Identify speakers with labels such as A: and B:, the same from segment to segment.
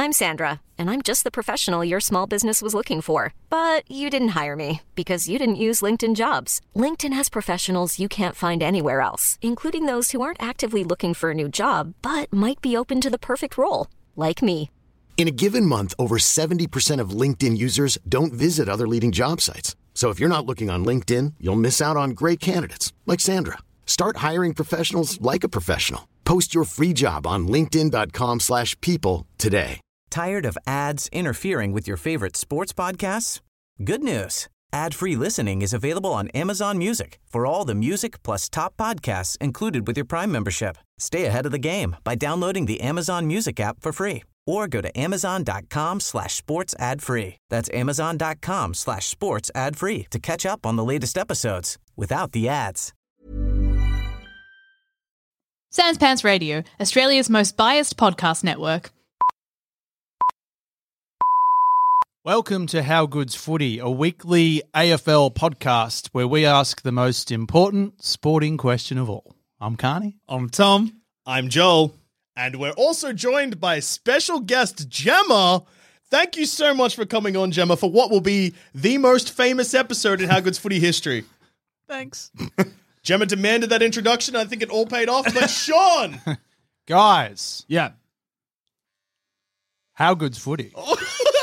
A: I'm Sandra, and I'm just the professional your small business was looking for. But you didn't hire me because you didn't use LinkedIn Jobs. LinkedIn has professionals you can't find anywhere else, including those who aren't actively looking for a new job, but might be open to the perfect role, like me.
B: In a given month, over 70% of LinkedIn users don't visit other leading job sites. So if you're not looking on LinkedIn, you'll miss out on great candidates like Sandra. Start hiring professionals like a professional. Post your free job on linkedin.com/people today.
C: Tired of ads interfering with your favorite sports podcasts? Good news. Ad-free listening is available on Amazon Music for all the music plus top podcasts included with your Prime membership. Stay ahead of the game by downloading the Amazon Music app for free or go to amazon.com/sports ad free. That's amazon.com/sports ad free to catch up on the latest episodes without the ads.
D: Sans Pants Radio, Australia's most biased podcast network.
E: Welcome to How Good's Footy, a weekly AFL podcast where we ask the most important sporting question of all. I'm Carney.
F: I'm Tom. I'm Joel. And we're also joined by special guest Gemma. Thank you so much for coming on, Gemma, for what will be the most famous episode in How Good's Footy history.
D: Thanks.
F: Gemma demanded that introduction. I think it all paid off. But Sean!
E: Guys.
F: Yeah.
E: How Good's Footy.
F: Oh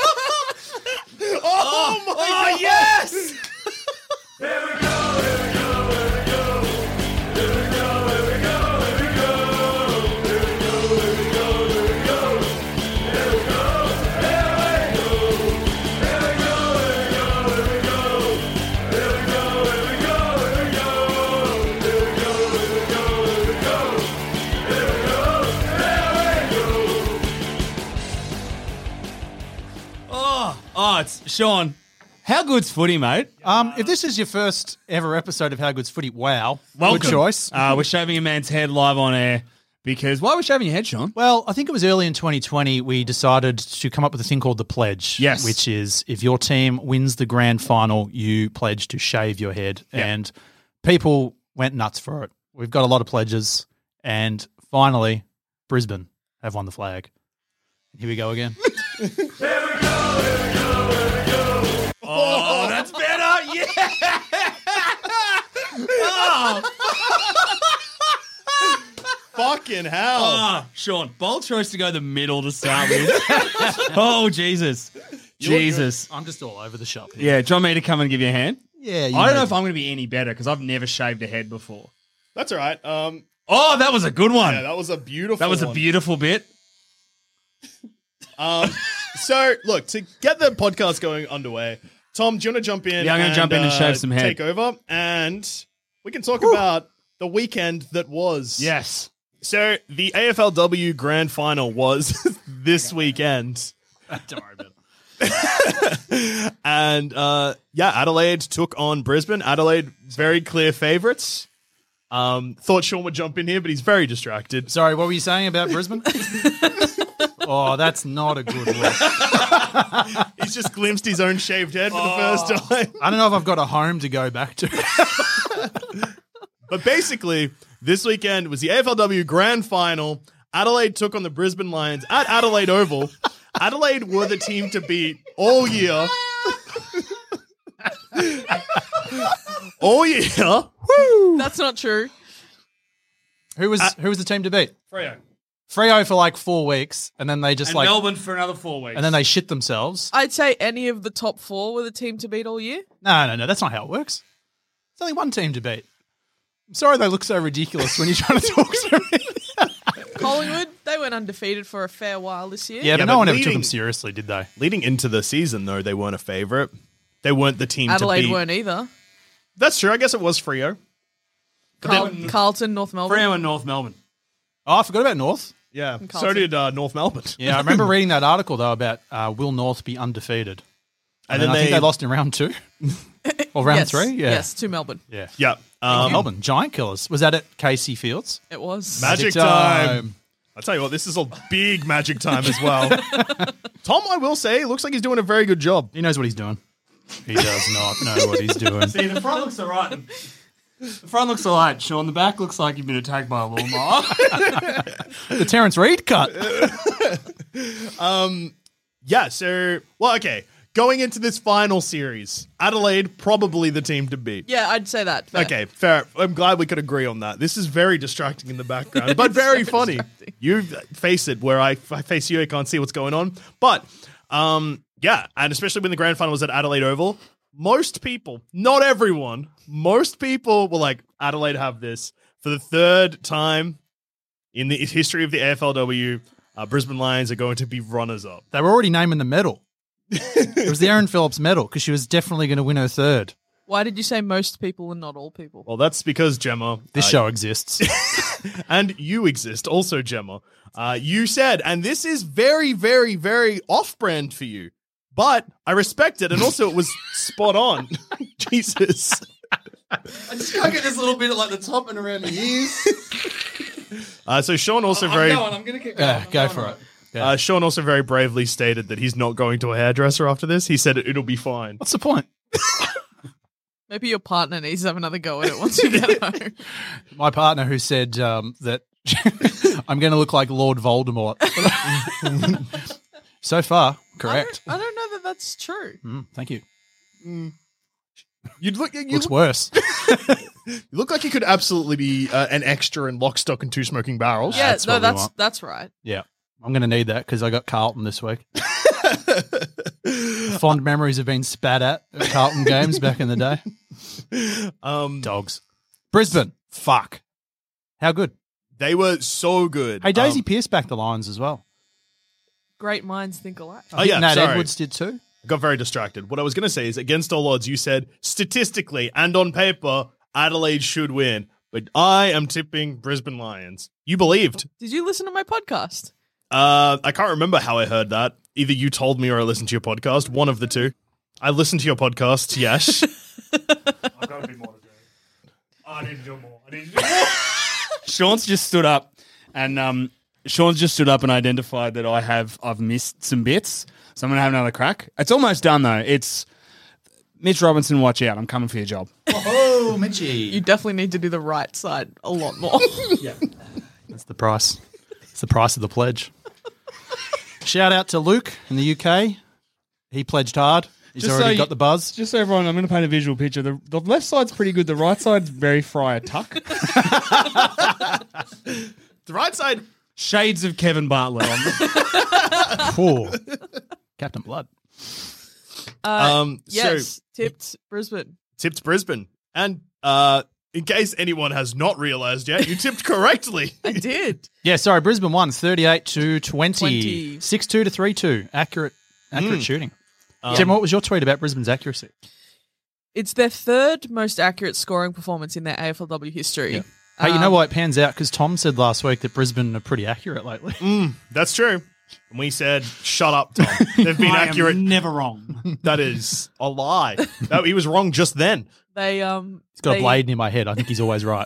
F: my God. Yes! Here we go, here we go, here we go. Here we go, here we go, here we go. Here we go, here we go, here we go. Here we go, here we go. Here we go, here we go, here we go. Here we go, here we go, here we go. Here we go, here we go, here we go. Here we go, here we go.
G: Oh, it's Sean. How good's footy, mate?
E: If this is your first ever episode of How Good's Footy, wow.
G: Welcome.
E: Good choice.
G: We're shaving a man's head live on air because why are we shaving your head, Sean?
E: Well, I think it was early in 2020 we decided to come up with a thing called the pledge.
G: Yes.
E: Which is if your team wins the grand final, you pledge to shave your head.
G: Yep.
E: And people went nuts for it. We've got a lot of pledges. And finally, Brisbane have won the flag. Here we go again.
F: Here we go, here we go, here we go.
G: Oh, that's better. Yeah.
F: Fucking hell.
G: Oh, Sean, bold choice to go the middle to start with. Oh, Jesus. Jesus.
E: I'm just all over the shop here.
G: Yeah, do you want me to come and give you a hand?
E: Yeah.
G: I don't know if I'm going to be any better because I've never shaved a head before.
F: That's all right.
G: Oh, that was a good one.
F: Yeah, that was a beautiful
G: That was
F: one.
G: a beautiful bit.
F: So, look, to get the podcast going underway, Tom, do you want to jump in?
G: Yeah, I'm going to jump in and shave some head.
F: Take over, and we can talk about the weekend that was.
G: Yes.
F: So, the AFLW Grand Final was this weekend.
E: Don't worry about it.
F: And, Adelaide took on Brisbane. Adelaide, very clear favourites. Thought Sean would jump in here, but he's very distracted.
E: Sorry, what were you saying about Brisbane? Oh, that's not a good look.
F: He's just glimpsed his own shaved head for the first time.
E: I don't know if I've got a home to go back to.
F: But basically, this weekend was the AFLW Grand Final. Adelaide took on the Brisbane Lions at Adelaide Oval. Adelaide were the team to beat all year. All year. Woo!
H: That's not true.
E: Who was the team to beat?
G: Freo.
E: Freo for like 4 weeks, and then they just
G: And Melbourne for another 4 weeks.
E: and then they shit themselves.
H: I'd say any of the top four were the team to beat all year.
E: No, that's not how it works. There's only one team to beat. I'm sorry they look so ridiculous when you're trying to talk to me.
H: Collingwood, they went undefeated for a fair while this year.
E: Yeah, but
F: Yeah,
E: no
F: but
E: one ever took
F: leading-
E: them seriously, did they?
F: Leading into the season, though, they weren't a favourite. They weren't the team to
H: Adelaide
F: beat.
H: weren't either.
F: That's true. I guess it was Freo.
H: Carlton, North Melbourne.
G: Freo and North Melbourne.
E: Oh, I forgot about North.
F: Yeah.
H: And
F: So
H: Carlton.
F: did North Melbourne.
E: Yeah, I remember reading that article, though, about will North be undefeated? And then I think they lost in round 2. Or round
H: Yes,
E: 3? Yeah.
H: Yes, to Melbourne.
E: Yeah.
F: Yeah.
E: Melbourne, Giant Killers. Was that at Casey Fields?
H: It was.
F: Magic time. I'll tell you what, this is a big magic time as well. Tom, I will say, looks like he's doing a very good job.
E: He knows what he's doing. He does not know what he's doing.
G: See, the front looks all right. The front looks alright, Sean. The back looks like you've been attacked by a lawnmower.
E: The Terrence Reid cut.
F: Yeah, so, well, okay. Going into this final series, Adelaide probably the team to beat.
H: Yeah, I'd say that. Fair.
F: Okay, fair. I'm glad we could agree on that. This is very distracting in the background, but very funny. You face it where I face you, I can't see what's going on. But, yeah, and especially when the grand final was at Adelaide Oval, most people, not everyone, most people were like, Adelaide have this. For the third time in the history of the AFLW, Brisbane Lions are going to be runners-up.
E: They were already naming the medal. It was the Aaron Phillips medal because she was definitely going to win her third.
H: Why did you say most people and not all people?
F: Well, that's because, Gemma...
E: This show exists.
F: and you exist also, Gemma. You said, and this is very, very, very off-brand for you, but I respect it, and also it was spot on. Jesus.
G: I just can't get this little bit at like the top and around the ears.
F: So Sean also
G: I'm going to keep going.
E: Go for it. Yeah.
F: Sean also very bravely stated that he's not going to a hairdresser after this. He said it'll be fine.
E: What's the point?
H: Maybe your partner needs to have another go at it once you get home.
E: My partner who said that I'm going to look like Lord Voldemort. So far, correct.
H: I don't know that that's true.
E: Thank you.
F: You
E: Looks worse.
F: You look like you could absolutely be an extra in Lock, Stock, and Two Smoking Barrels.
H: Yeah,
E: that's what we want.
H: that's right.
E: Yeah. I'm going to need that because I got Carlton this week. Fond memories have been spat at Carlton games back in the day. Dogs. Brisbane. Fuck. How good.
F: They were so good.
E: Hey, Daisy Pearce backed the Lions as well.
H: Great minds think alike.
F: Oh, yeah,
E: Nat
F: sorry.
E: Edwards did too.
F: I got very distracted. What I was going to say is, against all odds, you said statistically and on paper, Adelaide should win. But I am tipping Brisbane Lions. You believed.
H: Did you listen to my podcast?
F: I can't remember how I heard that. Either you told me or I listened to your podcast. One of the two. I listened to your podcast, yes. I've got a bit more to do. I need to do more.
G: Sean's just stood up and identified that I've missed some bits. So I'm going to have another crack. It's almost done though. It's Mitch Robinson, watch out. I'm coming for your job.
E: Oh, Mitchie.
H: You definitely need to do the right side a lot more.
E: Yeah. That's the price. It's the price of the pledge. Shout out to Luke in the UK. He pledged hard. He's already got the buzz.
G: Just so everyone, I'm going to paint a visual picture. The left side's pretty good. The right side's very Friar Tuck.
F: The right side.
G: Shades of Kevin Bartlett on them.
E: Poor. Captain Blood.
H: Yes, tipped Brisbane.
F: Tipped Brisbane. And in case anyone has not realised yet, you tipped correctly.
H: I did.
E: Yeah, sorry, Brisbane won 38-20.
H: 20.
E: 6-2 to 3-2. Accurate shooting. Tim, what was your tweet about Brisbane's accuracy?
H: It's their third most accurate scoring performance in their AFLW history.
E: Yeah. Hey, you know why it pans out? Because Tom said last week that Brisbane are pretty accurate lately.
F: That's true. And we said, shut up, Tom. They've been accurate.
G: Never wrong.
F: That is a lie. He was wrong just then.
H: They
E: He's got a blade in my head. I think he's always right.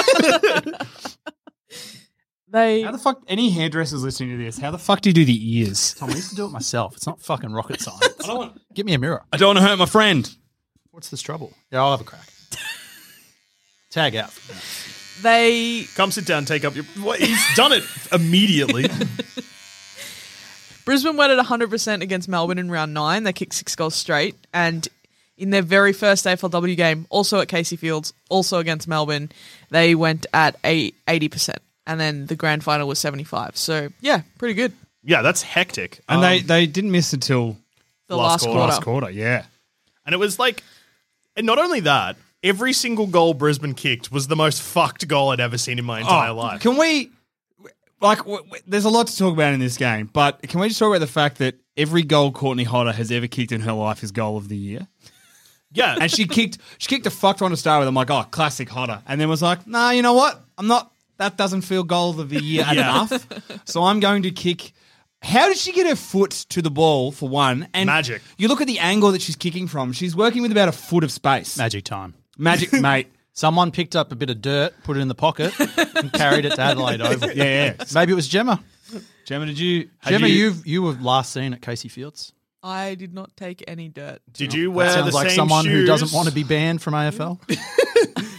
G: How the fuck, any hairdressers listening to this, how the fuck do you do the ears?
E: Tom, I used to do it myself. It's not fucking rocket science. Get me a mirror.
G: I don't want to hurt my friend.
E: What's this trouble? Yeah, I'll have a crack. Tag out.
H: They
F: Come sit down, take up your... What? He's done it immediately.
H: Brisbane went at 100% against Melbourne in round 9. They kicked 6 goals straight. And in their very first AFLW game, also at Casey Fields, also against Melbourne, they went at 80%. And then the grand final was 75. So, yeah, pretty good.
F: Yeah, that's hectic.
G: And they didn't miss until
H: The last quarter.
G: last quarter, yeah.
F: And it was like... And not only that, every single goal Brisbane kicked was the most fucked goal I'd ever seen in my entire life.
G: Can we... there's a lot to talk about in this game, but can we just talk about the fact that every goal Courtney Hodder has ever kicked in her life is goal of the year?
F: Yeah.
G: And she kicked a fucked one to start with. I'm like, oh, classic Hodder. And then was like, nah, you know what? That doesn't feel goal of the year enough. So I'm going to kick. How did she get her foot to the ball, for one? And
F: Magic.
G: You look at the angle that she's kicking from. She's working with about a foot of space.
E: Magic time.
G: Magic, mate.
E: Someone picked up a bit of dirt, put it in the pocket, and carried it to Adelaide Oval.
G: Yeah.
E: Maybe it was Gemma.
G: Gemma, you
E: were last seen at Casey Fields.
H: I did not take any dirt.
F: Did you wear
E: That sounds
F: the
E: like
F: same
E: someone
F: shoes?
E: who doesn't want to be banned from AFL.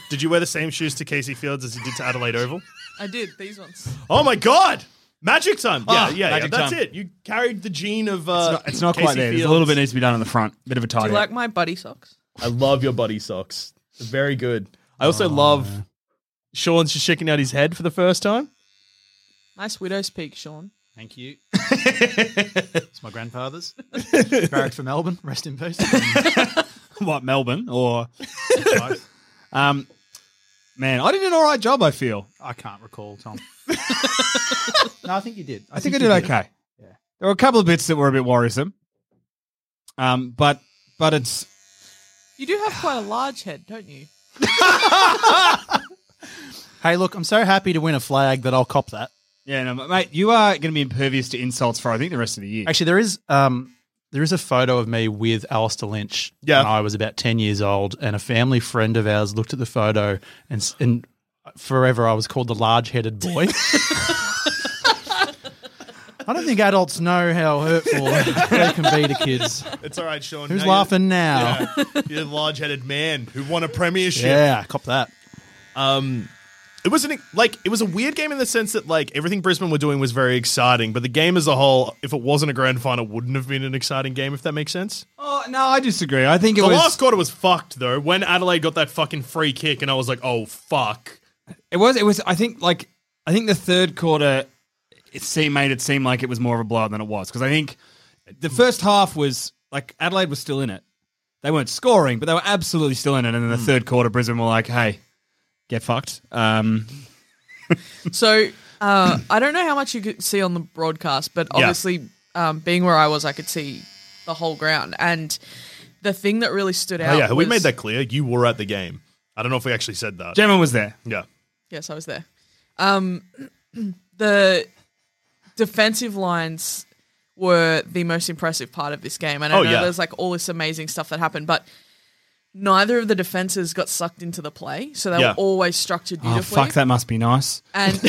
F: Did you wear the same shoes to Casey Fields as you did to Adelaide Oval?
H: I did these ones.
F: Oh my God! Magic time. Yeah,
G: Magic
F: that's
G: time.
F: it. You carried the gene of.
G: It's not
F: Casey
G: quite there. There's a
F: Fields.
G: little bit needs to be done on the front. Bit of a
H: Do
G: tidy.
H: you like my buddy socks?
F: I love your buddy socks. They're very good. I also love Sean's just shaking out his head for the first time.
H: Nice widow's peak, Sean.
E: Thank you. It's my grandfather's. Barracked for Melbourne. Rest in peace.
G: What, Melbourne or
E: Both.
G: man? I did an all right job. I feel.
E: I can't recall, Tom. No, I think you did.
G: I think I did okay.
E: Yeah.
G: There were a couple of bits that were a bit worrisome. But it's
H: You do have quite a large head, don't you?
E: Hey, look, I'm so happy to win a flag that I'll cop that.
G: yeah, no, mate. You are going to be impervious to insults for I think the rest of the year.
E: Actually, there is a photo of me with Alistair Lynch
F: Yeah.
E: when I was about 10 years old, and a family friend of ours looked at the photo, and forever I was called the large-headed boy. I don't think adults know how hurtful they can be to kids.
F: It's all right, Sean.
E: Who's
F: Now
E: laughing now?
F: You're the large-headed man who won a premiership.
E: Yeah, cop that.
F: It was a weird game in the sense that like everything Brisbane were doing was very exciting, but the game as a whole, if it wasn't a grand final, wouldn't have been an exciting game. If that makes sense.
G: Oh no, I disagree. I think it
F: The
G: was
F: last quarter was fucked though. When Adelaide got that fucking free kick, and I was like, oh fuck.
G: It was. I think the third quarter made it seem like it was more of a blowout than it was because I think the first half was like Adelaide was still in it. They weren't scoring, but they were absolutely still in it. And in the third quarter, Brisbane were like, "Hey, get fucked."
H: So I don't know how much you could see on the broadcast, but obviously being where I was, I could see the whole ground. And the thing that really stood out
F: Oh yeah, we
H: was-
F: made that clear. You were at the game. I don't know if we actually said that.
G: Gemma was there.
F: Yeah.
H: Yes, I was there. The defensive lines were the most impressive part of this game. And I know there's like all this amazing stuff that happened, but neither of the defenses got sucked into the play, so they were always structured
G: Oh
H: beautifully.
G: fuck, that must be nice.
H: And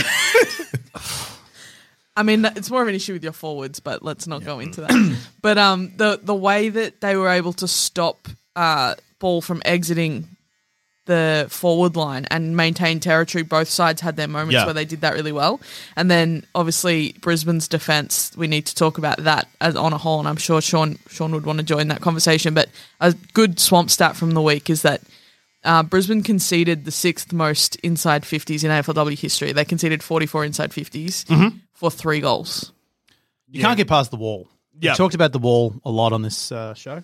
H: I mean, it's more of an issue with your forwards, but let's not go into that. But the way that they were able to stop ball from exiting the forward line and maintain territory, both sides had their moments where they did that really well. And then obviously Brisbane's defence, we need to talk about that as on a whole, and I'm sure Sean would want to join that conversation. But a good swamp stat from the week is that Brisbane conceded the 6th most inside 50s in AFLW history. They conceded 44 inside 50s for 3 goals.
E: You can't get past the wall.
F: Yeah.
E: We talked about the wall a lot on this show.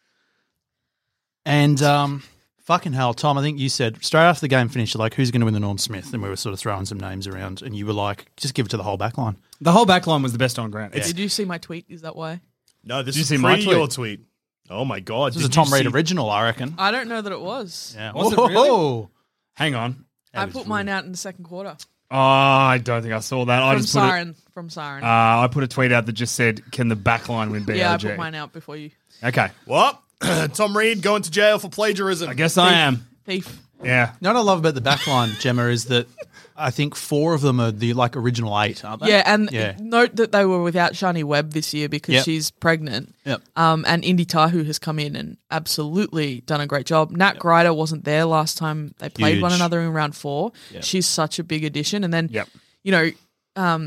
E: And fucking hell, Tom, I think you said straight after the game finished, you're like, who's going to win the Norm Smith? And we were sort of throwing some names around, and you were like, just give it to the whole back line.
G: The whole back line was the best on ground.
H: Did you see my tweet? Is that why?
F: No, this
G: Did you
F: is
G: see my
F: pre your tweet. Oh my god.
E: This was a
F: Did you
E: Tom Reid
F: see-
E: original, I reckon.
H: I don't know that it was.
E: Yeah.
G: Was it really?
E: Whoa.
G: Hang on.
H: I put mine out in the second quarter.
G: Oh, I don't think I saw that. I
H: From
G: just put it,
H: Siren. From Siren.
G: I put a tweet out that just said, "Can the back line win BLG?"
H: yeah, I put mine out before you.
G: Okay,
F: What? Tom Reid going to jail for plagiarism.
G: I guess I am.
H: Thief.
G: Yeah.
E: You know what I love about the back line, Gemma, is that I think 4 of them are the like original 8, aren't they?
H: Yeah, and note that they were without Shani Webb this year because
E: Yep.
H: she's pregnant.
E: Yep.
H: And Indy Tahu has come in and absolutely done a great job. Nat Grider wasn't there last time they played one
E: Huge.
H: another in round 4. She's such a big addition. And then,
G: Yep.
H: you know,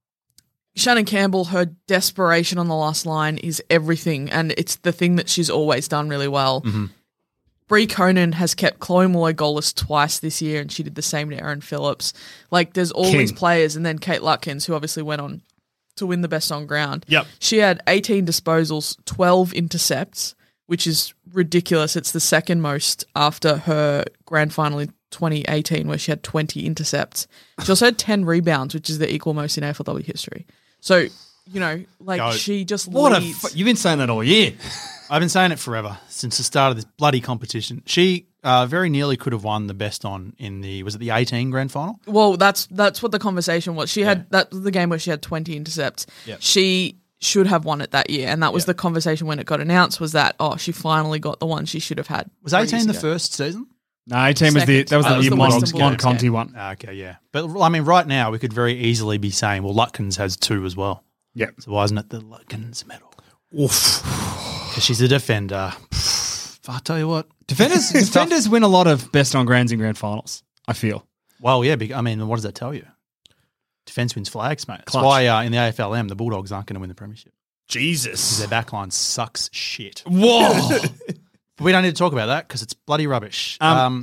H: Shannon Campbell, her desperation on the last line is everything, and it's the thing that she's always done really well.
E: Mm-hmm.
H: Bree Conan has kept Chloe Molloy goalless twice this year, and she did the same to Erin Phillips. Like, there's all
G: King.
H: these players, and then Kate Lutkins, who obviously went on to win the best on ground.
F: Yep.
H: She had 18 disposals, 12 intercepts, which is ridiculous. It's the second most after her grand final in 2018, where she had 20 intercepts. She also had 10 rebounds, which is the equal most in AFLW history. So, you know, like,
E: Go.
H: she just
G: What
H: leads.
G: you've been saying that all year.
E: I've been saying it forever, since the start of this bloody competition. She very nearly could have won the best on in was it the 18 grand final?
H: Well, that's what the conversation was. She had that was the game where she had 20 intercepts.
E: Yep.
H: She should have won it that year, and that was the conversation when it got announced. Was that she finally got the one she should have had?
E: Was
H: 3
E: 18
H: years
E: the
H: ago.
E: first season?
G: No, 18 was
H: Second.
G: that was
H: That was
G: the
H: the
G: Mon
H: Western Bulldogs
G: Conti
H: game.
G: one.
E: Okay, yeah. But I mean, right now we could very easily be saying, well, Lutkins has 2 as well.
G: Yeah.
E: So why isn't it the Lutkins medal? Oof. Because she's a defender. I tell you what.
G: Defenders win a lot of best on grands and grand finals, I feel.
E: Well, yeah, I mean, what does that tell you? Defense wins flags, mate. That's
I: Clutch.
E: why in the AFLM, the Bulldogs aren't going to win the premiership.
I: Jesus.
E: Their backline sucks shit.
G: Whoa.
E: But we don't need to talk about that because it's bloody rubbish.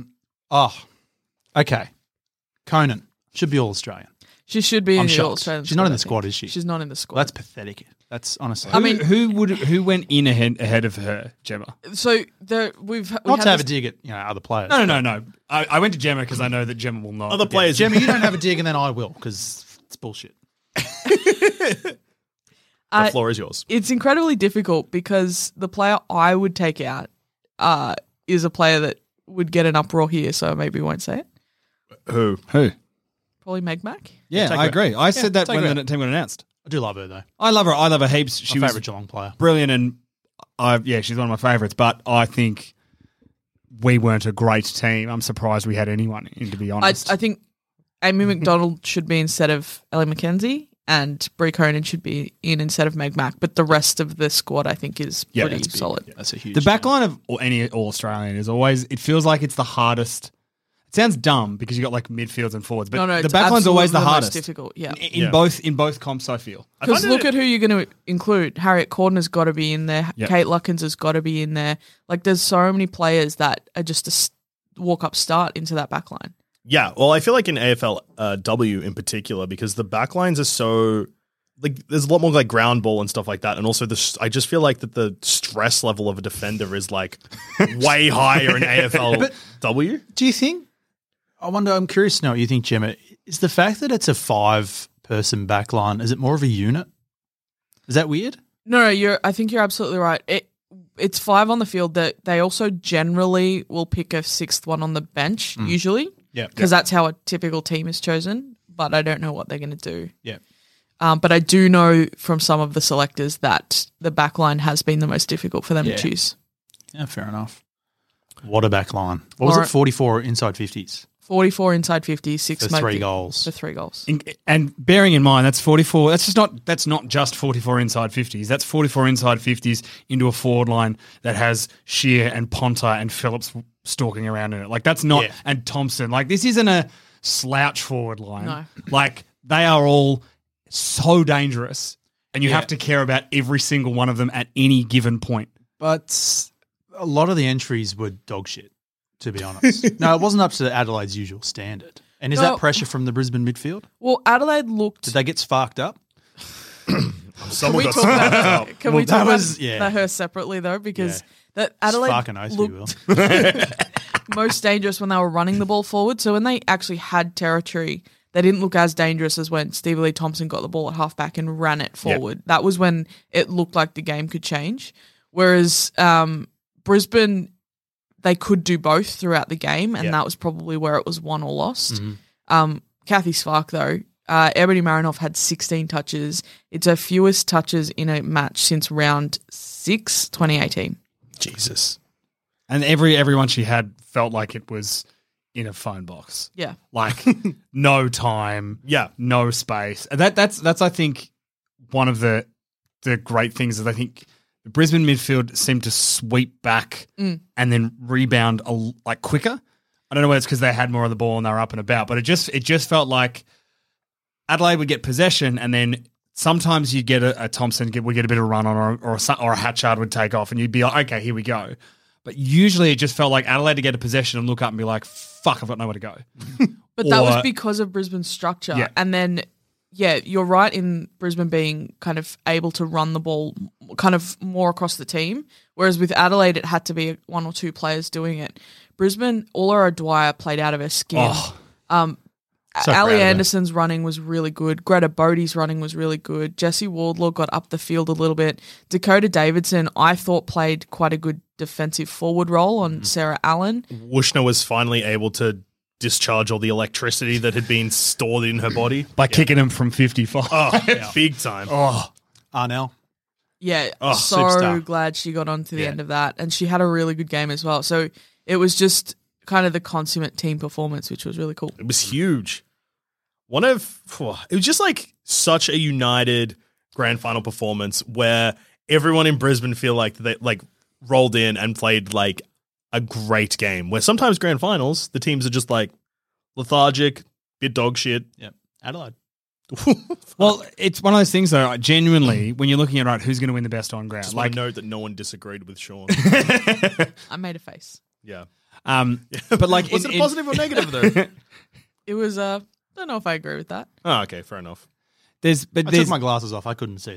E: Okay. Conan should be All-Australian.
H: She should be
E: I'm
H: in the
E: shocked.
H: All-Australian
E: She's not in the
H: I think.
E: squad, is she?
H: She's not in the squad.
E: Well, that's pathetic. That's honestly.
H: I mean-
G: who went in ahead of her, Gemma?
H: So we
E: not
H: had
E: to have
H: this-
E: a dig at other players.
G: No. I went to Gemma because I know that Gemma will not.
I: Other players.
E: Gemma, you don't have a dig, and then I will because it's bullshit.
I: The floor is yours.
H: It's incredibly difficult because the player I would take out is a player that would get an uproar here, so maybe we won't say it.
I: Who?
H: Probably Meg Mack.
G: Yeah,
I: Take
G: I
I: her.
G: agree. I said that
E: take
G: when
E: her.
G: the team got announced.
E: I do love her though.
G: I love her. I love her heaps. She
E: My
G: was
E: favourite Geelong player.
G: brilliant, and she's one of my favourites. But I think we weren't a great team. I'm surprised we had anyone in, to be honest.
H: I think Amy McDonald should be instead of Ellie McKenzie, and Brie Conan should be in instead of Meg Mack. But the rest of the squad, I think, is
G: Yeah,
H: pretty
G: that's big.
H: solid.
E: That's a huge.
G: the back line of any All-Australian is always, it feels like it's the hardest. It sounds dumb because you got like midfields and forwards, but
H: No,
G: the
H: it's
G: back line's always the
H: absolutely
G: hardest.
H: most difficult. Yeah.
G: In both comps, I feel.
H: Because look at who you're going to include. Harriet Cordner's got to be in there.
G: Yep.
H: Kate Luckins has got to be in there. Like, there's so many players that are just a walk-up start into that back line.
I: Yeah, well, I feel like in AFLW in particular, because the backlines are so like there's a lot more like ground ball and stuff like that, and also I just feel like that the stress level of a defender is like way higher in AFLW.
E: Do you think? I wonder. I'm curious to know what you think, Gemma. Is the fact that it's a 5-person back line, is it more of a unit? Is that weird?
H: No, I think you're absolutely right. It's 5 on the field. That they also generally will pick a 6th one on the bench, usually.
E: Yeah.
H: Because that's how a typical team is chosen. But I don't know what they're going to do.
E: Yeah.
H: But I do know from some of the selectors that the back line has been the most difficult for them to choose.
E: Yeah, fair enough. What a back line. What was
H: Or-
E: it? 44 inside 50s
H: 44 inside 50, 6
E: for
H: smoke
E: 3
H: kick-
E: goals.
H: For 3 goals.
G: And bearing in mind, that's 44. That's not just 44 inside 50s. That's 44 inside 50s into a forward line that has Shear and Ponta and Phillips stalking around in it. Like that's not, and Thompson. Like this isn't a slouch forward line.
H: No.
G: Like they are all so dangerous, and you have to care about every single one of them at any given point.
E: But a lot of the entries were dog shit, to be honest. No, it wasn't up to Adelaide's usual standard. And is
H: No.
E: that pressure from the Brisbane midfield?
H: Well, Adelaide looked...
E: Did they get sparked up?
I: Someone got
H: talk about
I: sparked up.
H: Can we
E: Well,
H: talk
E: that
H: about
E: was- yeah.
H: that her separately though? Because
E: Yeah.
H: that Adelaide
E: Fucking oath we
H: looked most dangerous when they were running the ball forward. So when they actually had territory, they didn't look as dangerous as when Stevie Lee Thompson got the ball at halfback and ran it forward. That was when it looked like the game could change. Whereas Brisbane, they could do both throughout the game, and that was probably where it was won or lost. Kathy Spark, though, Ebony Marinoff had 16 touches. It's her fewest touches in a match since round 6, 2018.
I: Jesus.
G: And everyone she had felt like it was in a phone box.
H: Yeah.
G: Like no time,
I: Yeah.
G: no space. And that's I think one of the great things is I think the Brisbane midfield seemed to sweep back and then rebound like quicker. I don't know whether it's because they had more of the ball and they were up and about, but it just felt like Adelaide would get possession and then sometimes you'd get a Thompson, we get a bit of run on or a Hatchard would take off and you'd be like, okay, here we go. But usually it just felt like Adelaide to get a possession and look up and be like, fuck, I've got nowhere to go.
H: But that was
G: Or-
H: because of Brisbane's structure.
G: Yeah.
H: And then, you're right in Brisbane being kind of able to run the ball kind of more across the team. Whereas with Adelaide, it had to be 1 or 2 players doing it. Brisbane, Ola O'Dwyer played out of her skin.
E: So proud
H: Ali
E: of her.
H: Anderson's running was really good. Greta Bodie's running was really good. Jessie Wardlaw got up the field a little bit. Dakota Davidson, I thought, played quite a good defensive forward role on Sarah Allen.
I: Wushner was finally able to discharge all the electricity that had been stored in her body.
G: By kicking him from 55.
I: Oh, big time.
E: Arnell.
H: Yeah,
I: Oh,
H: so
E: superstar.
H: glad she got on to the
I: Yeah.
H: end of that. And she had a really good game as well. So it was just kind of the consummate team performance, which was really cool.
I: It was huge. It was just like such a united grand final performance where everyone in Brisbane feel like they like rolled in and played like a great game. Where sometimes grand finals, the teams are just like lethargic, bit dog shit.
E: Yep. Adelaide.
G: Well, it's one of those things, though, like, genuinely, when you're looking at, right, who's going to win the best on ground?
I: Just
G: Like,
I: like note that no one disagreed with Sean.
H: I made a face.
I: Yeah.
G: but like,
I: Was it a positive or negative though?
H: It was, don't know if I agree with that.
I: Oh, okay, fair enough.
E: I took my glasses off. I couldn't see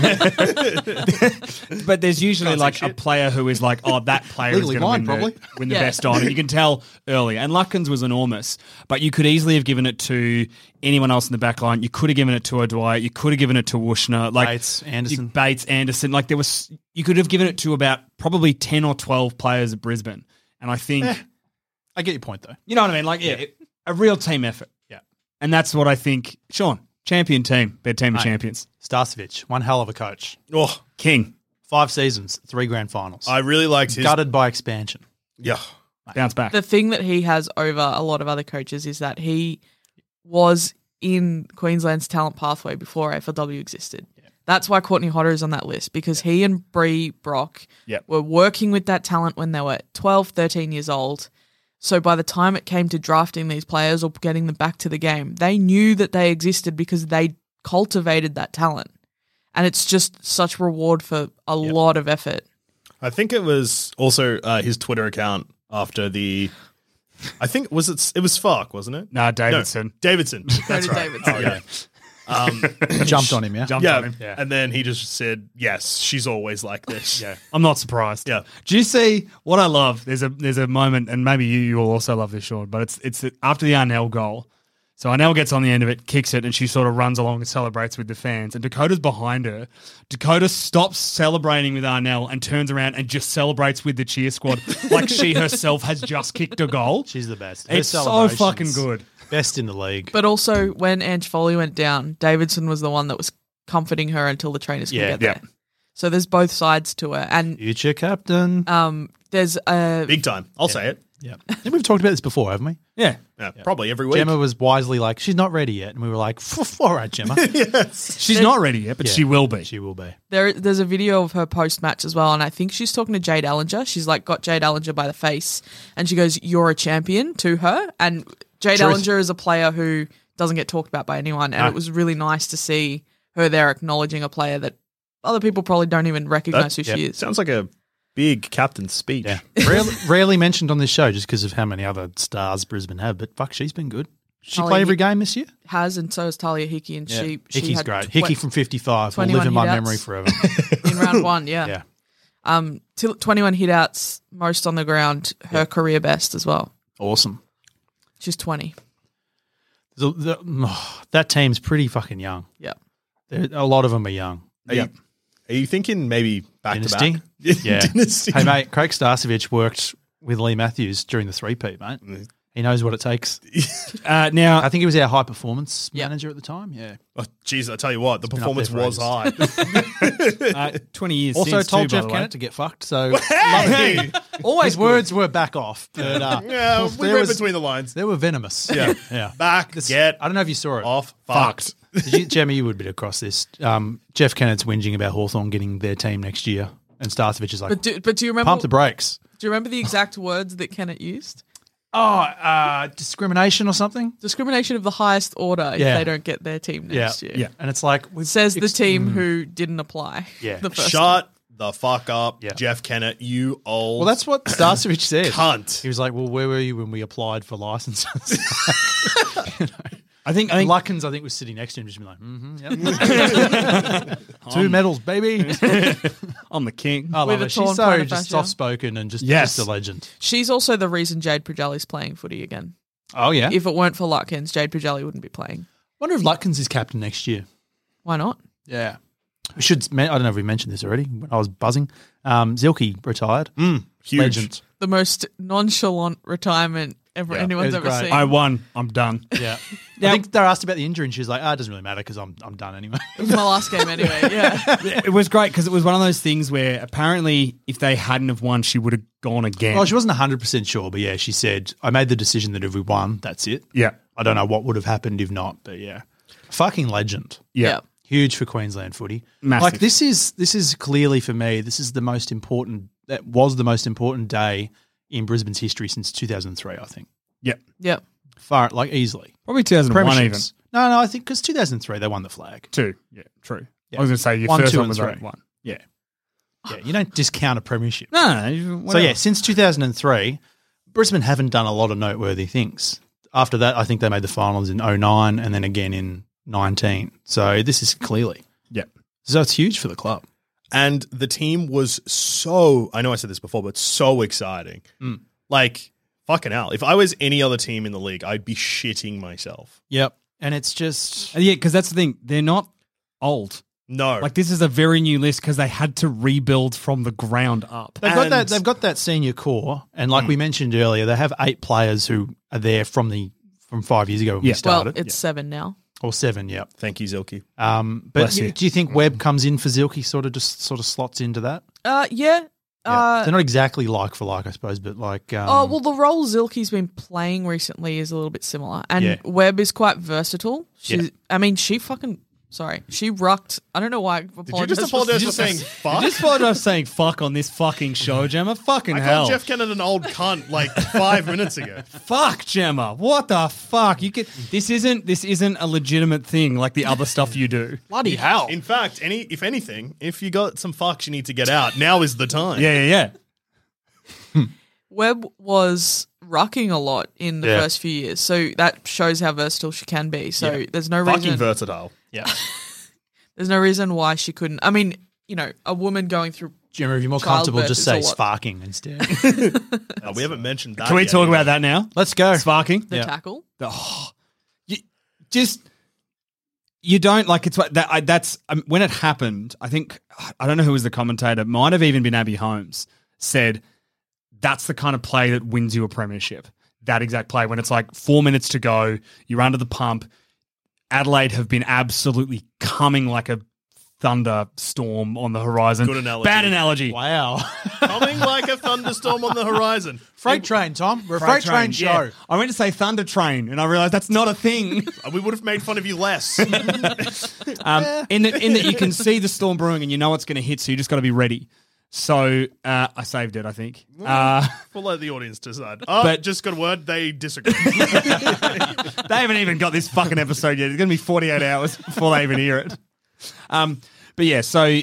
E: it.
G: But there's usually
I: Can't say
G: like a
I: shit.
G: player who is like, oh, that player
E: Legally
G: is
E: blind,
G: going to
E: probably.
G: win the
H: Yeah.
G: best on. And you can tell early. And Lutkins was enormous, but you could easily have given it to anyone else in the back line. You could have given it to O'Dwyer. You could have given it to Wushner. Like
E: Bates, Anderson.
G: Like you could have given it to about probably 10 or 12 players at Brisbane. And I think,
E: I get your point, though.
G: you know what I mean? Like, a real team effort.
E: Yeah.
G: And that's what I think. Sean, champion team, their team of champions.
E: Starcevich, one hell of a coach.
I: Oh,
G: King,
E: 5 seasons, 3 grand finals.
I: I really liked his.
E: Gutted by expansion.
I: Yeah.
G: bounce back.
H: The thing that he has over a lot of other coaches is that he was in Queensland's talent pathway before AFLW existed. Yeah. That's why Courtney Hodder is on that list, because he and Bree Brock were working with that talent when they were 12, 13 years old. So by the time it came to drafting these players or getting them back to the game, they knew that they existed because they cultivated that talent. And it's just such reward for a lot of effort.
I: I think it was also his Twitter account after the. I think it was Fark, wasn't it?
G: No, Davidson.
I: No, Davidson. That's right.
H: Davidson.
I: Oh, yeah.
E: Jumped on him, yeah?
G: Jumped
I: Yeah.
G: on him.
E: Yeah.
I: And then he just said, "Yes, she's always like this."
G: Yeah, I'm not surprised.
I: Yeah.
G: Do you see what I love? There's a moment, and maybe you will also love this, Sean. But it's after the Arnell goal. So Arnell gets on the end of it, kicks it, and she sort of runs along and celebrates with the fans. And Dakota's behind her. Dakota stops celebrating with Arnell and turns around and just celebrates with the cheer squad like she herself has just kicked a goal.
E: She's the best.
G: It's so fucking good.
E: Best in the league.
H: But also, when Ange Foley went down, Davidson was the one that was comforting her until the trainers could get there. So there's both sides to her. And
E: Future captain.
H: there's a...
I: Big time. I'll say it.
E: Yeah. I think we've talked about this before, haven't we?
G: Yeah.
I: Yeah, probably every week.
E: Gemma was wisely like, she's not ready yet. And we were like, all right, Gemma.
G: She's not ready yet, but
E: Yeah.
G: she will be.
E: She will be.
H: There's a video of her post-match as well, and I think she's talking to Jade Allinger. She's like got Jade Allinger by the face, and she goes, "You're a champion," to her. And Jade
E: Truth.
H: Allinger is a player who doesn't get talked about by anyone, and it was really nice to see her there acknowledging a player that other people probably don't even recognize who she is.
I: Sounds like a big captain's speech.
E: Yeah. Rarely mentioned on this show just because of how many other stars Brisbane have, but fuck, she's been good. She
H: Talia
E: play every game this year?
H: Has, and so has Talia Hickey, and she
E: Hickey's
H: had
E: great. Hickey from 55 will
H: 21
E: live in my
H: hitouts.
E: memory forever.
H: in round one, yeah.
E: Yeah.
H: 21 hitouts, most on the ground, her career best as well.
E: Awesome.
H: She's 20.
E: That team's pretty fucking young.
H: Yeah.
E: A lot of them are young.
I: Are you thinking maybe back
E: Dynasty?
I: to back?
E: Yeah.
I: Dynasty.
E: Hey, mate, Craig Starcevich worked with Lee Matthews during the 3P, mate. He knows what it takes.
G: Now,
E: I think he was our high performance
H: Yeah.
E: manager at the time. Yeah.
I: Oh, geez, I tell you what, the
E: been up
I: performance
E: there for
I: was high.
G: ages. 20 years
E: Also
G: since
E: told
G: too,
E: Jeff
G: by the way.
E: Kennett to get fucked. So
I: Hey!
E: always words were back off. But,
I: Yeah, we read between the lines.
E: They were venomous.
I: Yeah.
E: Yeah.
I: Back, get
E: I don't know if you saw it.
I: off, fucked.
E: Gemma, you would be across this. Jeff Kennett's whinging about Hawthorn getting their team next year. And Starcevich is like,
H: But do you remember?
E: pump the brakes.
H: Do you remember the exact words that Kennett used?
E: Discrimination or something?
H: Discrimination of the highest order if
E: Yeah.
H: they don't get their team next year.
E: Yeah. And it's like,
H: Says the team who didn't apply.
E: Yeah.
H: The first
I: Shut the fuck up,
E: Yeah.
I: Jeff Kennett, you old
E: well, that's what Starcevich said.
I: cunt.
E: He was like, well, where were you when we applied for licenses?
G: I think
E: Lutkins, I think, was sitting next to him, just being like, yep. 2 medals, baby.
G: I'm the king.
E: I
H: With
E: love
H: a
E: her.
H: torn
E: She's so
H: plantar
E: just
H: fascia.
E: soft-spoken and just a legend.
H: She's also the reason Jade Prajalli's playing footy again.
E: Oh, yeah?
H: If it weren't for Lutkins, Jade Prajalli wouldn't be playing.
E: wonder if Lutkins is captain next year.
H: Why not?
E: Yeah. I don't know if we mentioned this already when I was buzzing. Zilke retired.
I: Huge.
E: Legend.
H: The most nonchalant retirement anyone's
E: it was
H: ever
E: great.
H: seen.
G: I won. I'm done.
E: Yeah. I think they're asked about the injury and she's like, it doesn't really matter because I'm done anyway.
H: It was my last game anyway, yeah.
G: It was great because it was one of those things where apparently if they hadn't have won, she would have gone again.
E: Well, she wasn't 100% sure, but yeah, she said, I made the decision that if we won, that's it.
G: Yeah.
E: I don't know what would have happened if not, but yeah. Fucking legend.
G: Yeah.
E: Huge for Queensland footy.
G: Massive.
E: Like this is clearly for me, this is the most important, that was the most important day in Brisbane's history since 2003, I think.
G: Yep.
H: Yep.
E: Far, like, easily.
G: Probably 2001 even.
E: Premierships. No, I think because 2003 they won the flag.
G: 2. Yeah, true.
E: Yeah.
G: I was going to say your
E: 1,
G: first
E: 2,
G: one
E: and
G: was
E: 3.
G: 1. Yeah.
E: Yeah, you don't discount a premiership.
G: No.
E: So, yeah, since 2003, Brisbane haven't done a lot of noteworthy things. After that, I think they made the finals in 09 and then again in 19. So this is clearly.
G: Yeah.
E: So it's huge for the club.
I: And the team was so, I know I said this before, but so exciting. Like, fucking hell. If I was any other team in the league, I'd be shitting myself.
E: Yep. And it's just.
G: Yeah, because that's the thing. They're not old.
I: No.
G: Like, this is a very new list because they had to rebuild from the ground up.
E: They've got that senior core, and like we mentioned earlier, they have 8 players who are there from 5 years ago when we
H: Well,
E: started.
H: it's 7 now.
E: Or 7, yeah.
I: Thank you, Zilke.
E: But
G: Bless you.
E: do you think Webb comes in for Zilke, sort of slots into that?
H: Yeah.
E: They're not exactly like for like, I suppose, but like.
H: Well, the role Zilke's been playing recently is a little bit similar, and
E: Yeah.
H: Webb is quite versatile.
E: Yeah.
H: I mean, she rucked. I don't know why.
I: Did you just apologize for saying fuck?
G: Just apologize for saying fuck on this fucking show, Gemma. Fucking
I: I
G: hell.
I: called Jeff Kennett an old cunt like 5 minutes ago.
G: Fuck, Gemma. What the fuck? This isn't a legitimate thing like the other stuff you do.
E: Bloody hell.
I: In fact, if anything, if you got some fucks you need to get out, now is the time.
G: Yeah.
H: Webb was rucking a lot in the first few years, so that shows how versatile she can be. So there's no
I: Fucking
H: reason.
I: versatile.
E: Yeah.
H: There's no reason why she couldn't. I mean, a woman going through.
E: Gemma, if you're more comfortable,
H: Childbirth
E: just
H: is
E: say
H: a lot.
E: sparking instead.
I: We haven't mentioned that.
G: Can we
I: yet
G: talk
I: either.
G: about that now?
E: Let's go.
G: Sparking?
H: The tackle.
G: You don't like it's that's when it happened. I think I don't know who was the commentator. Might have even been Abby Holmes. Said that's the kind of play that wins you a premiership. That exact play when it's like 4 minutes to go, you're under the pump. Adelaide have been absolutely coming like a thunderstorm on the horizon.
I: Good analogy.
G: Bad analogy.
E: Wow.
I: Coming like a thunderstorm on the horizon.
E: Freight train, Tom. We're a freight train show.
G: yeah. I went to say thunder train, and I realized that's not a thing.
I: We would have made fun of you less.
G: In that you can see the storm brewing and you know it's going to hit, so you just got to be ready. So I saved it, I think.
I: We'll let the audience decide. But just got a word, they disagree.
G: They haven't even got this fucking episode yet. It's going to be 48 hours before they even hear it. But yeah, so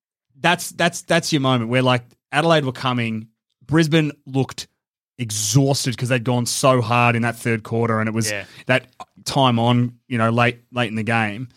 G: that's your moment where like Adelaide were coming, Brisbane looked exhausted because they'd gone so hard in that third quarter, and it was that time on, late in the game,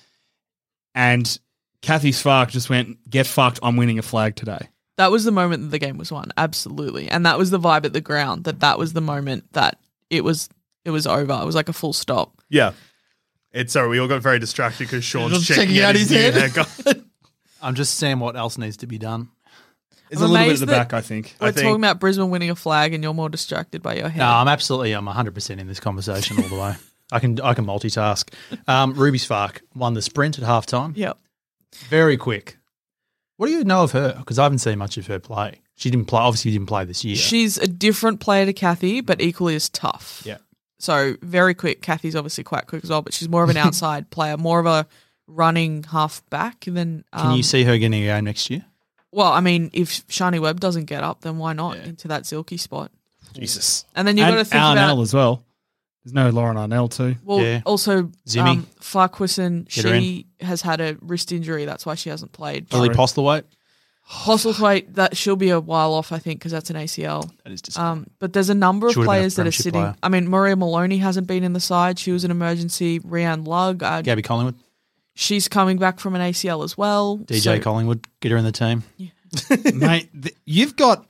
G: and Kathy Spark just went, "Get fucked! I'm winning a flag today."
H: That was the moment that the game was won, absolutely, and that was the vibe at the ground. That was the moment that it was over. It was like a full stop.
I: Yeah. Sorry, we all got very distracted because Sean's
G: Just
I: checking out his
G: new
I: head.
G: haircut.
E: I'm just saying what else needs to be done.
G: It's
H: I'm
G: a little bit at
H: amazed
G: the
H: that
G: back, I think.
H: We're talking about Brisbane winning a flag, and you're more distracted by your head.
E: No, I'm 100% in this conversation all the way. I can multitask. Ruby Spark won the sprint at halftime.
H: Yep.
E: Very quick. What do you know of her? Because I haven't seen much of her play. She didn't play. Obviously, didn't play this year.
H: She's a different player to Kathy, but equally as tough.
E: Yeah.
H: So very quick. Kathy's obviously quite quick as well, but she's more of an outside player, more of a running half back than.
E: Can you see her getting a game next year?
H: Well, I mean, if Shani Webb doesn't get up, then why not into that Zilke spot?
I: Jesus.
H: And then you've got to think
G: Arnell
H: about
G: as well. There's no Lauren Arnell too.
H: well, also
E: Zimmy.
H: Farquharson.
E: Get her
H: She has had a wrist injury. That's why she hasn't played.
E: Lily Postlewaite?
H: Postlethwaite, that she'll be a while off, I think, because that's an ACL.
E: That is disappointing.
H: But there's a number of
E: She would've been a
H: players that are
E: premiership
H: sitting.
E: player.
H: I mean, Maria Maloney hasn't been in the side. She was an emergency. Rianne Lugg,
E: Gabby Collingwood?
H: she's coming back from an ACL as well.
E: DJ
H: So-
E: Collingwood? Get her in the team.
G: Mate, you've got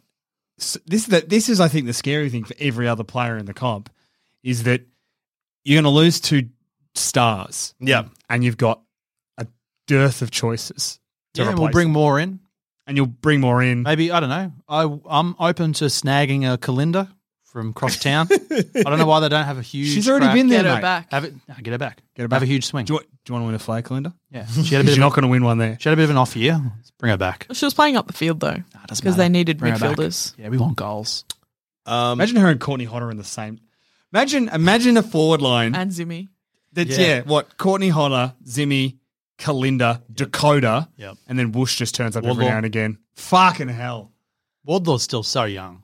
G: this is I think the scary thing for every other player in the comp is that you're going to lose 2 stars.
I: Yeah.
G: And you've got a dearth of choices to
E: Yeah,
G: replace
E: we'll bring
G: them.
E: more in.
G: And you'll bring more in.
E: Maybe, I don't know. I'm open to snagging a Kalinda from cross town. I don't know why they don't have a huge.
G: She's already
E: crack.
G: been there,
H: Get her
G: mate.
H: back.
E: Have it. No, get her back.
G: Get her back.
E: Have a huge swing.
G: Do you want to win a flag, Linda?
E: Yeah, she had a
G: You're
E: bit.
G: not going to win one there.
E: She had a bit of an off year. Let's bring her back.
H: She was playing up the field though,
E: Nah, it doesn't
H: because they
E: matter.
H: needed
E: Bring her back.
H: midfielders.
E: Yeah, we want goals.
G: Imagine her and Courtney Hodder in the same. Imagine a forward line.
H: And Zimmy.
G: That's Courtney Hodder, Zimmy, Kalinda, Dakota,
E: Yep.
G: and then Woosh just turns up
E: Wardlaw.
G: every now and again. Fucking hell.
E: Wardlaw's still so young.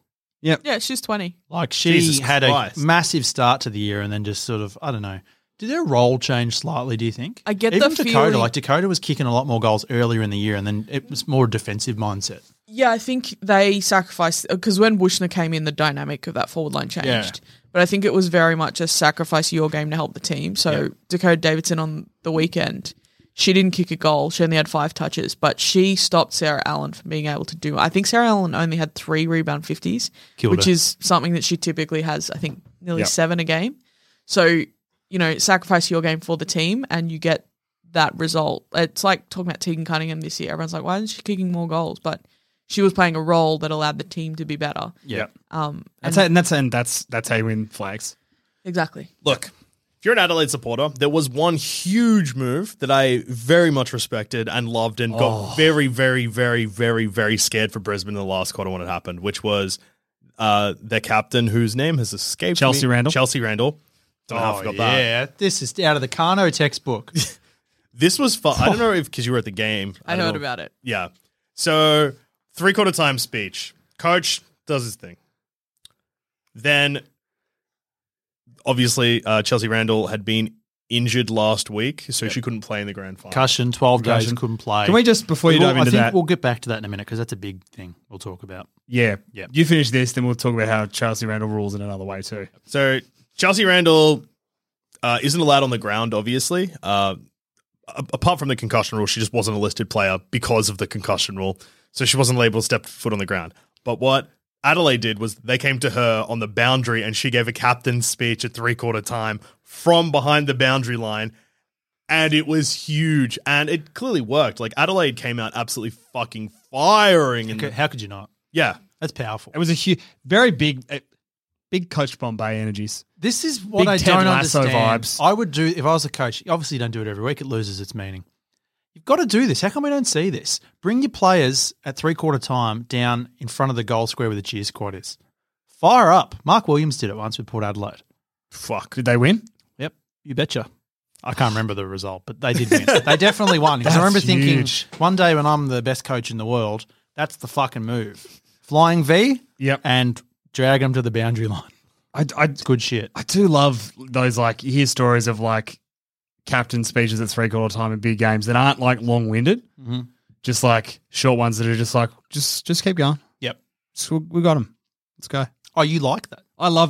H: Yeah, she's 20.
E: Like she
I: Jesus
E: had
I: Christ.
E: a massive start to the year and then just sort of, I don't know. Did their role change slightly, do you think?
H: I get
E: Even
H: the
E: Dakota,
H: feeling-
E: like Dakota was kicking a lot more goals earlier in the year and then it was more defensive mindset.
H: Yeah, I think they sacrificed because when Wushner came in, the dynamic of that forward line changed.
E: Yeah.
H: But I think it was very much a sacrifice your game to help the team. So Dakota Davidson on the weekend, she didn't kick a goal. She only had 5 touches, but she stopped Sarah Allen from being able to do. I think Sarah Allen only had 3 rebound 50s,
E: Killed
H: which
E: her.
H: is something that she typically has. I think nearly 7 a game. So sacrifice your game for the team, and you get that result. It's like talking about Tegan Cunningham this year. Everyone's like, why isn't she kicking more goals? But she was playing a role that allowed the team to be better.
E: Yeah.
G: That's how you win flags.
H: Exactly.
I: Look, if you're an Adelaide supporter, there was one huge move that I very much respected and loved and got very, very, very, very, very scared for Brisbane in the last quarter when it happened, which was their captain, whose name has escaped
G: Chelsea
I: me.
G: Randall.
I: Chelsea Randall. Don't know how I forgot that.
E: Yeah, this is out of the Kano textbook.
I: This was fun. I don't know if because you were at the game.
H: I
I: don't
H: heard
I: know.
H: about it.
I: Yeah. So 3/4 time speech. Coach does his thing. Then, obviously, Chelsea Randall had been injured last week, so she couldn't play in the grand final.
E: Concussion, 12 days,
G: Concussion.
E: couldn't play.
G: Can we just, before you dive into
E: I think
G: that,
E: we'll get back to that in a minute because that's a big thing we'll talk about.
G: yeah,
E: Yeah.
G: you finish this, then we'll talk about how Chelsea Randall rules in another way too.
I: So Chelsea Randall isn't allowed on the ground, obviously. Apart from the concussion rule, she just wasn't a listed player because of the concussion rule. So she wasn't able to step foot on the ground. But what Adelaide did was they came to her on the boundary and she gave a captain's speech at 3/4 time from behind the boundary line. And it was huge. And it clearly worked. Like Adelaide came out absolutely fucking firing. And
E: How could you not?
I: yeah.
E: That's powerful.
G: It was a huge, very big Coach Bombay energies.
E: This is what
G: Big
E: I
G: Ted
E: don't
G: Lasso
E: understand.
G: vibes.
E: I would do, if I was a coach, obviously you don't do it every week, it loses its meaning. You've got to do this. How come we don't see this? Bring your players at 3/4 time down in front of the goal square where the cheer squad is. Fire up. Mark Williams did it once with Port Adelaide.
I: Fuck.
G: Did they win?
E: Yep, you betcha. I can't remember the result, but they did win. They definitely won. Because I remember thinking,
G: huge.
E: one day when I'm the best coach in the world, that's the fucking move. Flying V
G: Yep.
E: and drag them to the boundary line. It's good shit.
G: I do love those, like, you hear stories of, like, captain speeches at 3/4 time in big games that aren't, like, long-winded.
E: Mm-hmm.
G: Just, like, short ones that are just, like, just keep going.
E: Yep.
G: We got them. Let's go.
E: Oh, you like that?
G: I love.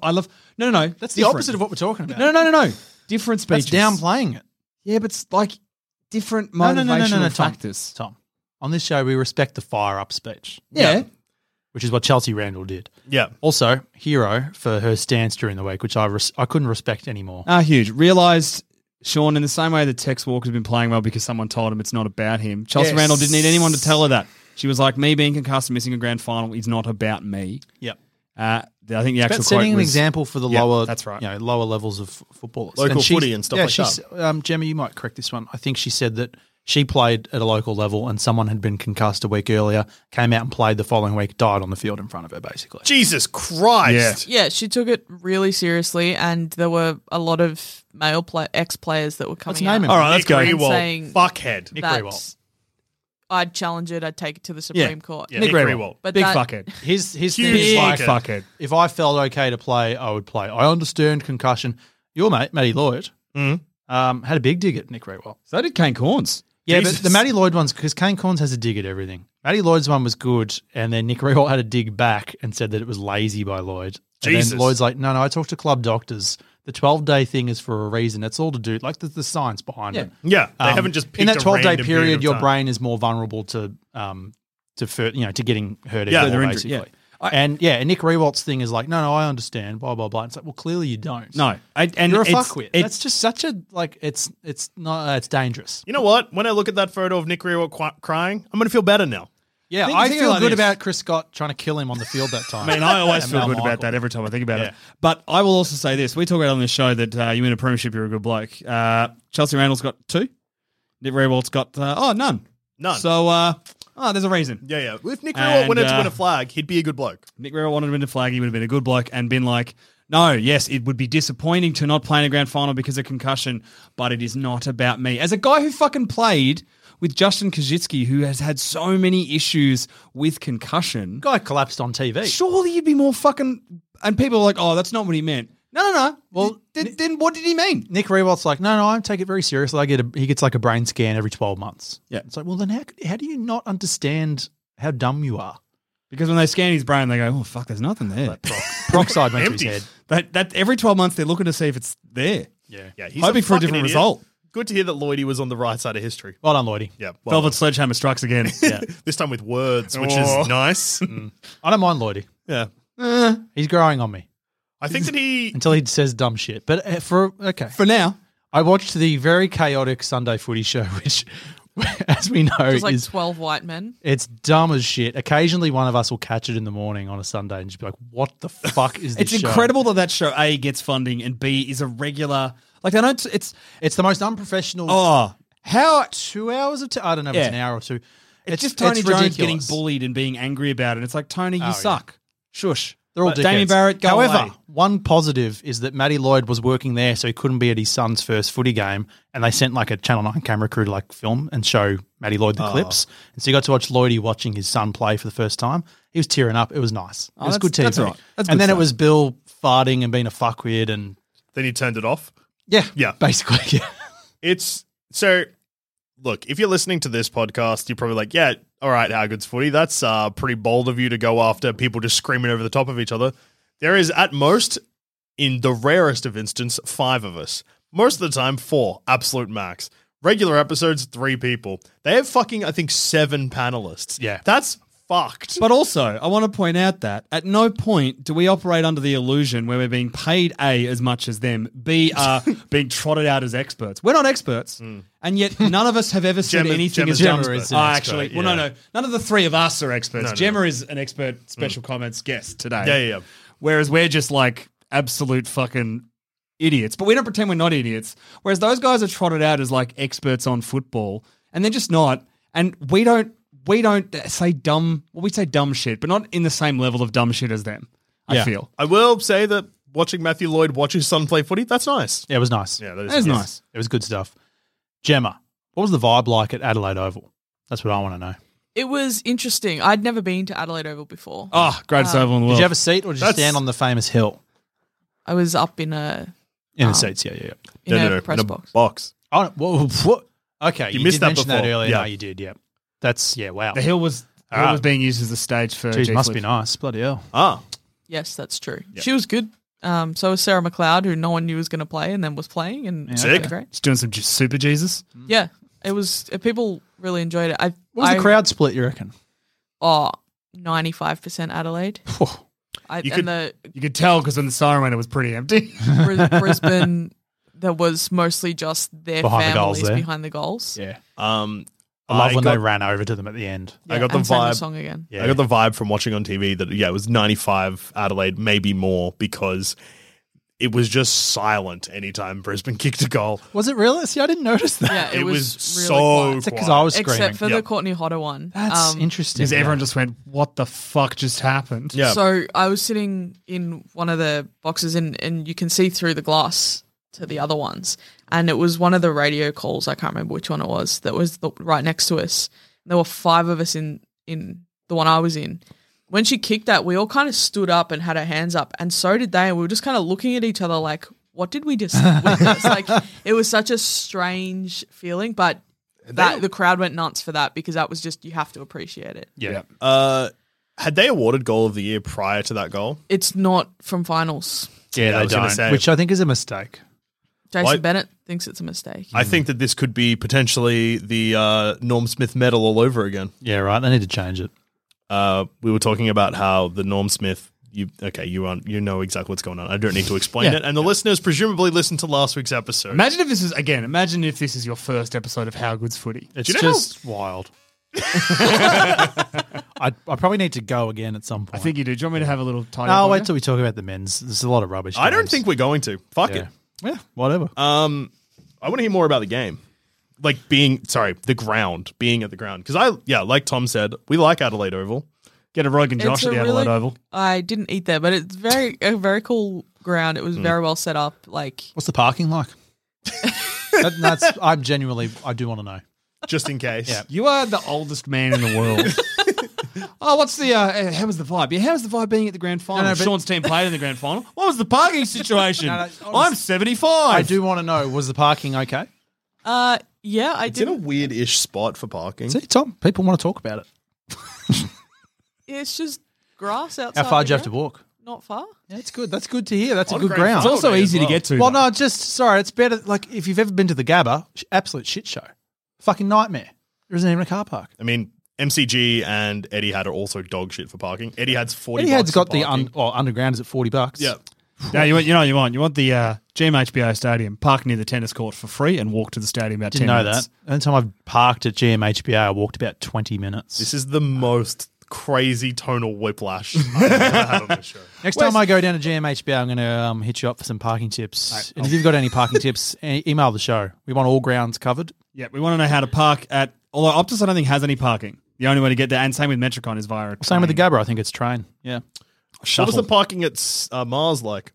G: No.
E: That's the opposite of what we're talking about.
G: No. Different speeches.
E: That's downplaying it.
G: Yeah, but it's, like, different
E: No,
G: motivational
E: Tom.
G: factors.
E: Tom, on this show, we respect the fire-up speech.
G: Yeah.
E: Which is what Chelsea Randall did.
I: Yeah.
E: Also, hero for her stance during the week, which I couldn't respect anymore.
G: Huge. Realised, Sean, in the same way that Tex Walker's been playing well because someone told him it's not about him, Chelsea
E: Yes.
G: Randall didn't need anyone to tell her that. She was like, me being concussed and missing a grand final is not about me.
E: Yep.
G: I think the actual
E: But setting
G: quote
E: an
G: was,
E: example for the
G: Yeah,
E: lower,
G: that's right.
E: lower levels of footballers,
I: Local
E: she-
I: footy and stuff like
E: she's-
I: that.
E: Gemma, you might correct this one. I think she said that she played at a local level and someone had been concussed a week earlier, came out and played the following week, died on the field in front of her, basically.
I: Jesus Christ.
H: Yeah, she took it really seriously, and there were a lot of male ex-players that were coming
E: Let's name
H: out.
E: him.
I: All right, let's
H: Nick
I: go.
H: Rewalt.
I: Rewalt.
H: Saying
I: Fuckhead.
E: Nick
H: that
E: Rewalt.
H: I'd challenge it, I'd take it to the Supreme Court.
I: Yeah,
G: Nick
I: Nick
G: Rewalt.
I: Rewalt.
H: But
G: Big
H: that-
G: fuckhead.
E: His thing
I: Huge
E: is like,
G: fuckhead.
E: if I felt okay to play, I would play. I understand concussion. Your mate, Matty Lloyd, had a big dig at Nick Rewalt.
G: So did Kane Corns.
E: Yeah,
I: Jesus.
E: but the Matty Lloyd ones, because Kane Corns has a dig at everything. Matty Lloyd's one was good, and then Nick Rewalt had a dig back and said that it was lazy by Lloyd. And
I: Jesus.
E: then Lloyd's like, no, I talked to club doctors. The 12-day thing is for a reason. It's all to do, like the science behind it.
I: Yeah. They haven't just picked
E: in that
I: a
E: 12-day
I: random
E: period,
I: of
E: your
I: time.
E: brain is more vulnerable to getting hurt.
I: Yeah,
E: Yeah,
I: they're
E: basically.
G: yeah.
E: And Nick Rewalt's thing is like, no, I understand, blah blah blah. It's like, well, clearly you don't.
G: No. And
E: You're a
G: it's-
E: fuckwit.
G: it's-
E: That's just such a it's not it's dangerous.
I: You know what? When I look at that photo of Nick Rewalt crying, I'm going to feel better now.
E: Yeah,
G: Think-
E: I
G: think
E: feel
G: about
E: good
G: this.
E: about Chris Scott trying to kill him on the field that time.
G: I mean, I always
E: And
G: feel
E: Mal
G: good about
E: Michael.
G: that every time I think about
E: Yeah.
G: it. But I will also say this. We talk about it on this show that you win a premiership, you're a good bloke. Chelsea Randall's got 2. Nick Rewalt's got, none.
I: None.
G: So, there's a reason.
I: Yeah. If Nick
G: And,
I: Rewalt wanted to win a flag, he'd be a good bloke.
G: Nick Rewalt wanted to win a flag, he would have been a good bloke and been like, no, yes, it would be disappointing to not play in a grand final because of concussion, but it is not about me. As a guy who fucking played with Justin Kajitsky, who has had so many issues with concussion.
E: Guy collapsed on TV.
G: Surely you'd be more fucking. And people are like, "Oh, that's not what he meant." No. Well, then what did he mean?
E: Nick Rewalt's like, no, I take it very seriously. He gets like a brain scan every 12 months.
G: Yeah.
E: It's like, well, then how do you not understand how dumb you are?
G: Because when they scan his brain, they go, "Oh fuck, there's nothing there."
E: Peroxide went to his
I: Empty.
E: head.
G: That every 12 months they're looking to see if it's there.
I: Yeah, he's
G: Hoping for a
I: fucking
G: different
I: idiot.
G: result.
I: Good to hear that Lloydie was on the right side of history.
E: Well done, Lloydie.
I: Yeah, well,
G: Velvet Sledgehammer strikes again.
I: this time with words, which
G: Oh.
I: is nice.
E: I don't mind Lloydie.
I: Yeah,
E: He's growing on me
I: I think that he.
E: until he says dumb shit. But okay.
G: For now,
E: I watched the very chaotic Sunday footy show, which, as we know,
H: There's like
E: is
H: 12 white men.
E: it's dumb as shit. Occasionally, one of us will catch it in the morning on a Sunday and just be like, "What the fuck is this?"
G: it's
E: show?
G: incredible that show A gets funding and B is a regular. Like they don't.
E: It's the most unprofessional.
G: How
E: 2 hours of I don't know if it's
G: Yeah.
E: an hour or two.
G: it's just Tony Jones
E: ridiculous.
G: getting bullied and being angry about it. It's like, Tony, you suck. Shush.
E: They're all
G: But Damien
E: dickheads.
G: Barrett, go
E: However,
G: away.
E: one positive is that Matty Lloyd was working there, so he couldn't be at his son's first footy game, and they sent like a Channel 9 camera crew to like film and show Matty Lloyd the clips. And so you got to watch Lloydie watching his son play for the first time. He was tearing up. It was nice. It was good TV.
G: that's all right. That's
E: and
G: good
E: then it
G: stuff.
E: was Bill farting and being a fuckwit and
I: Then he turned it off.
E: yeah, basically. Yeah.
I: It's so. Look, if you're listening to this podcast, you're probably like, "Yeah, all right, how good's footy? That's pretty bold of you to go after people just screaming over the top of each other." There is at most, in the rarest of instances, 5 of us. Most of the time, 4, absolute max. Regular episodes, 3 people. They have fucking, I think, 7 panelists.
E: Yeah.
I: That's fucked.
G: But also, I want to point out that at no point do we operate under the illusion where we're being paid A, as much as them, B, are being trotted out as experts. We're not experts, and yet none of us have ever said anything
I: Gemma's
G: as
I: an
G: dumb.
I: expert.
G: Actually,
I: Yeah.
G: well, no. None of the 3 of us are experts.
I: No.
G: Gemma is an expert special comments guest today.
I: Yeah.
G: Whereas we're just like absolute fucking idiots. But we don't pretend we're not idiots. Whereas those guys are trotted out as like experts on football, and they're just not. And we don't say dumb. Well, we say dumb shit, but not in the same level of dumb shit as them. I
E: Yeah.
G: feel
I: I will say that watching Matthew Lloyd watch his son play footy, that's nice.
E: Yeah, it was nice.
I: Yeah, that is
G: that's nice.
E: It was good stuff. Gemma, what was the vibe like at Adelaide Oval? That's what I want to know.
H: It was interesting. I'd never been to Adelaide Oval before.
G: Oh, greatest oval in the
E: Did
G: world.
E: you have a seat or did you
I: That's-
E: stand on the famous hill?
H: I was up in a
E: In the seats, yeah.
H: press
I: in a
H: box.
E: Oh, what? Okay,
I: You
E: you
I: missed
E: did
I: that
E: mention that
I: before.
E: earlier.
I: Yeah.
E: No, you did, yeah. That's, wow.
G: The hill was being used as a stage for
E: Jeez,
G: G
E: must
G: Flick.
E: be nice. Bloody hell.
H: Yes, that's true. She was good. So was Sarah McLeod, who no one knew was going to play and then was playing. And
I: Sick.
H: Great.
G: Just doing some Super Jesus.
H: Yeah, it was. People really enjoyed it.
E: What was the crowd split, you reckon?
H: 95% Adelaide.
I: You could-
G: You could tell because when the siren went, it was pretty empty.
H: Brisbane, there was mostly just their
E: Behind the goals
H: families
E: there.
H: behind the goals.
E: Yeah.
I: I
E: I love when
I: got-
E: they ran over to them at the end.
I: I got the
H: and sang
I: vibe.
H: the song again.
E: Yeah.
I: I got the vibe from watching on TV that it was 95 Adelaide, maybe more, because it was just silent anytime Brisbane kicked a goal.
E: Was it really? See, I didn't notice that.
H: Yeah,
I: It was
H: really
I: so
H: quiet.
E: It's because I was screaming.
H: Except for the
I: Yep.
H: Courtney Hodder one.
E: That's interesting.
G: Because everyone just went, what the fuck just happened?
I: Yeah.
H: So I was sitting in one of the boxes and you can see through the glass to the other ones. And it was one of the radio calls, I can't remember which one it was, that was right next to us. There were 5 of us in the one I was in. When she kicked that, we all kind of stood up and had our hands up, and so did they. And we were just kind of looking at each other like, what did we just witness? Like, it was such a strange feeling, but the crowd went nuts for that because that was just, you have to appreciate it.
E: Yeah.
I: Had they awarded goal of the year prior to that goal?
H: It's not from finals.
E: Yeah,
I: I
E: they
I: was gonna
E: don't,
I: say.
E: which I think is a mistake.
H: Jason
I: Why-
H: Bennett thinks it's a mistake.
I: I think that this could be potentially the Norm Smith medal all over again.
E: Yeah, right. They need to change it.
I: We were talking about how the Norm Smith. You know exactly what's going on. I don't need to explain
G: Yeah.
I: it. And the listeners presumably listened to last week's episode.
G: Imagine if this is your first episode of How Good's Footy.
E: It's
I: Do you know
E: just wild. I probably need to go again at some point.
G: I think you do. Do you want me to have a little tidy
E: No,
G: up
E: wait
G: on
E: till we talk about the men's. There's a lot of rubbish.
I: I don't
E: games.
I: think we're going to. Fuck
E: Yeah.
I: it.
E: Yeah, whatever.
I: I want to hear more about the game. Like the ground, being at the ground. Because like Tom said, we like Adelaide Oval.
G: Get a Rogan Josh
H: It's
G: at
H: a
G: the Adelaide
H: really-
G: Oval.
H: I didn't eat there, but it's a very cool ground. It was very well set up. Like,
E: What's the parking like? I do want to know.
I: just in case.
E: Yeah.
G: You are the oldest man in the world. Oh, what's the how was the vibe? Yeah, how was the vibe being at the grand final?
E: No, but-
G: Sean's team played in the grand final. What was the parking situation?
E: No,
G: I'm 75.
E: I do want to know, was the parking okay?
H: Yeah, I
I: It's in a
H: did.
I: weird-ish spot for parking.
E: See, Tom, people want to talk about it.
H: It's just grass outside.
E: How far
H: the
E: do you have to
H: ground.
E: walk?
H: Not far.
E: Yeah, it's good. That's good to hear. That's a
I: On
E: good
I: grand
E: ground.
G: It's
I: final
G: also
I: day as
G: easy to
I: well.
G: get to.
E: Well,
G: though.
E: no, sorry, it's better. Like, if you've ever been to the Gabba, absolute shit show. Fucking nightmare. There isn't even a car park.
I: I mean, MCG and Etihad are also dog shit for parking. Etihad's 40
E: Etihad's
I: bucks
E: got
I: for
E: the
I: parking.
E: underground is at $40.
I: Yeah.
G: No, you know what you want? You want the GMHBO Stadium, park near the tennis court for free and walk to the stadium about
E: Didn't
G: 10
E: know
G: minutes.
E: that. Only time I've parked at GMHBA, I walked about 20 minutes.
I: This is the most crazy tonal whiplash I've ever had on this show.
E: Next time I go down to GMHBA, I'm going to hit you up for some parking tips. And if you've got any parking tips, email the show. We want all grounds covered.
G: Yeah, we want to know how to park at. Although Optus, I don't think has any parking. The only way to get there, and same with Metricon, is via a
E: Same with the
G: train.
E: Gabba. I think it's train. Yeah.
I: What was the parking at Mars like?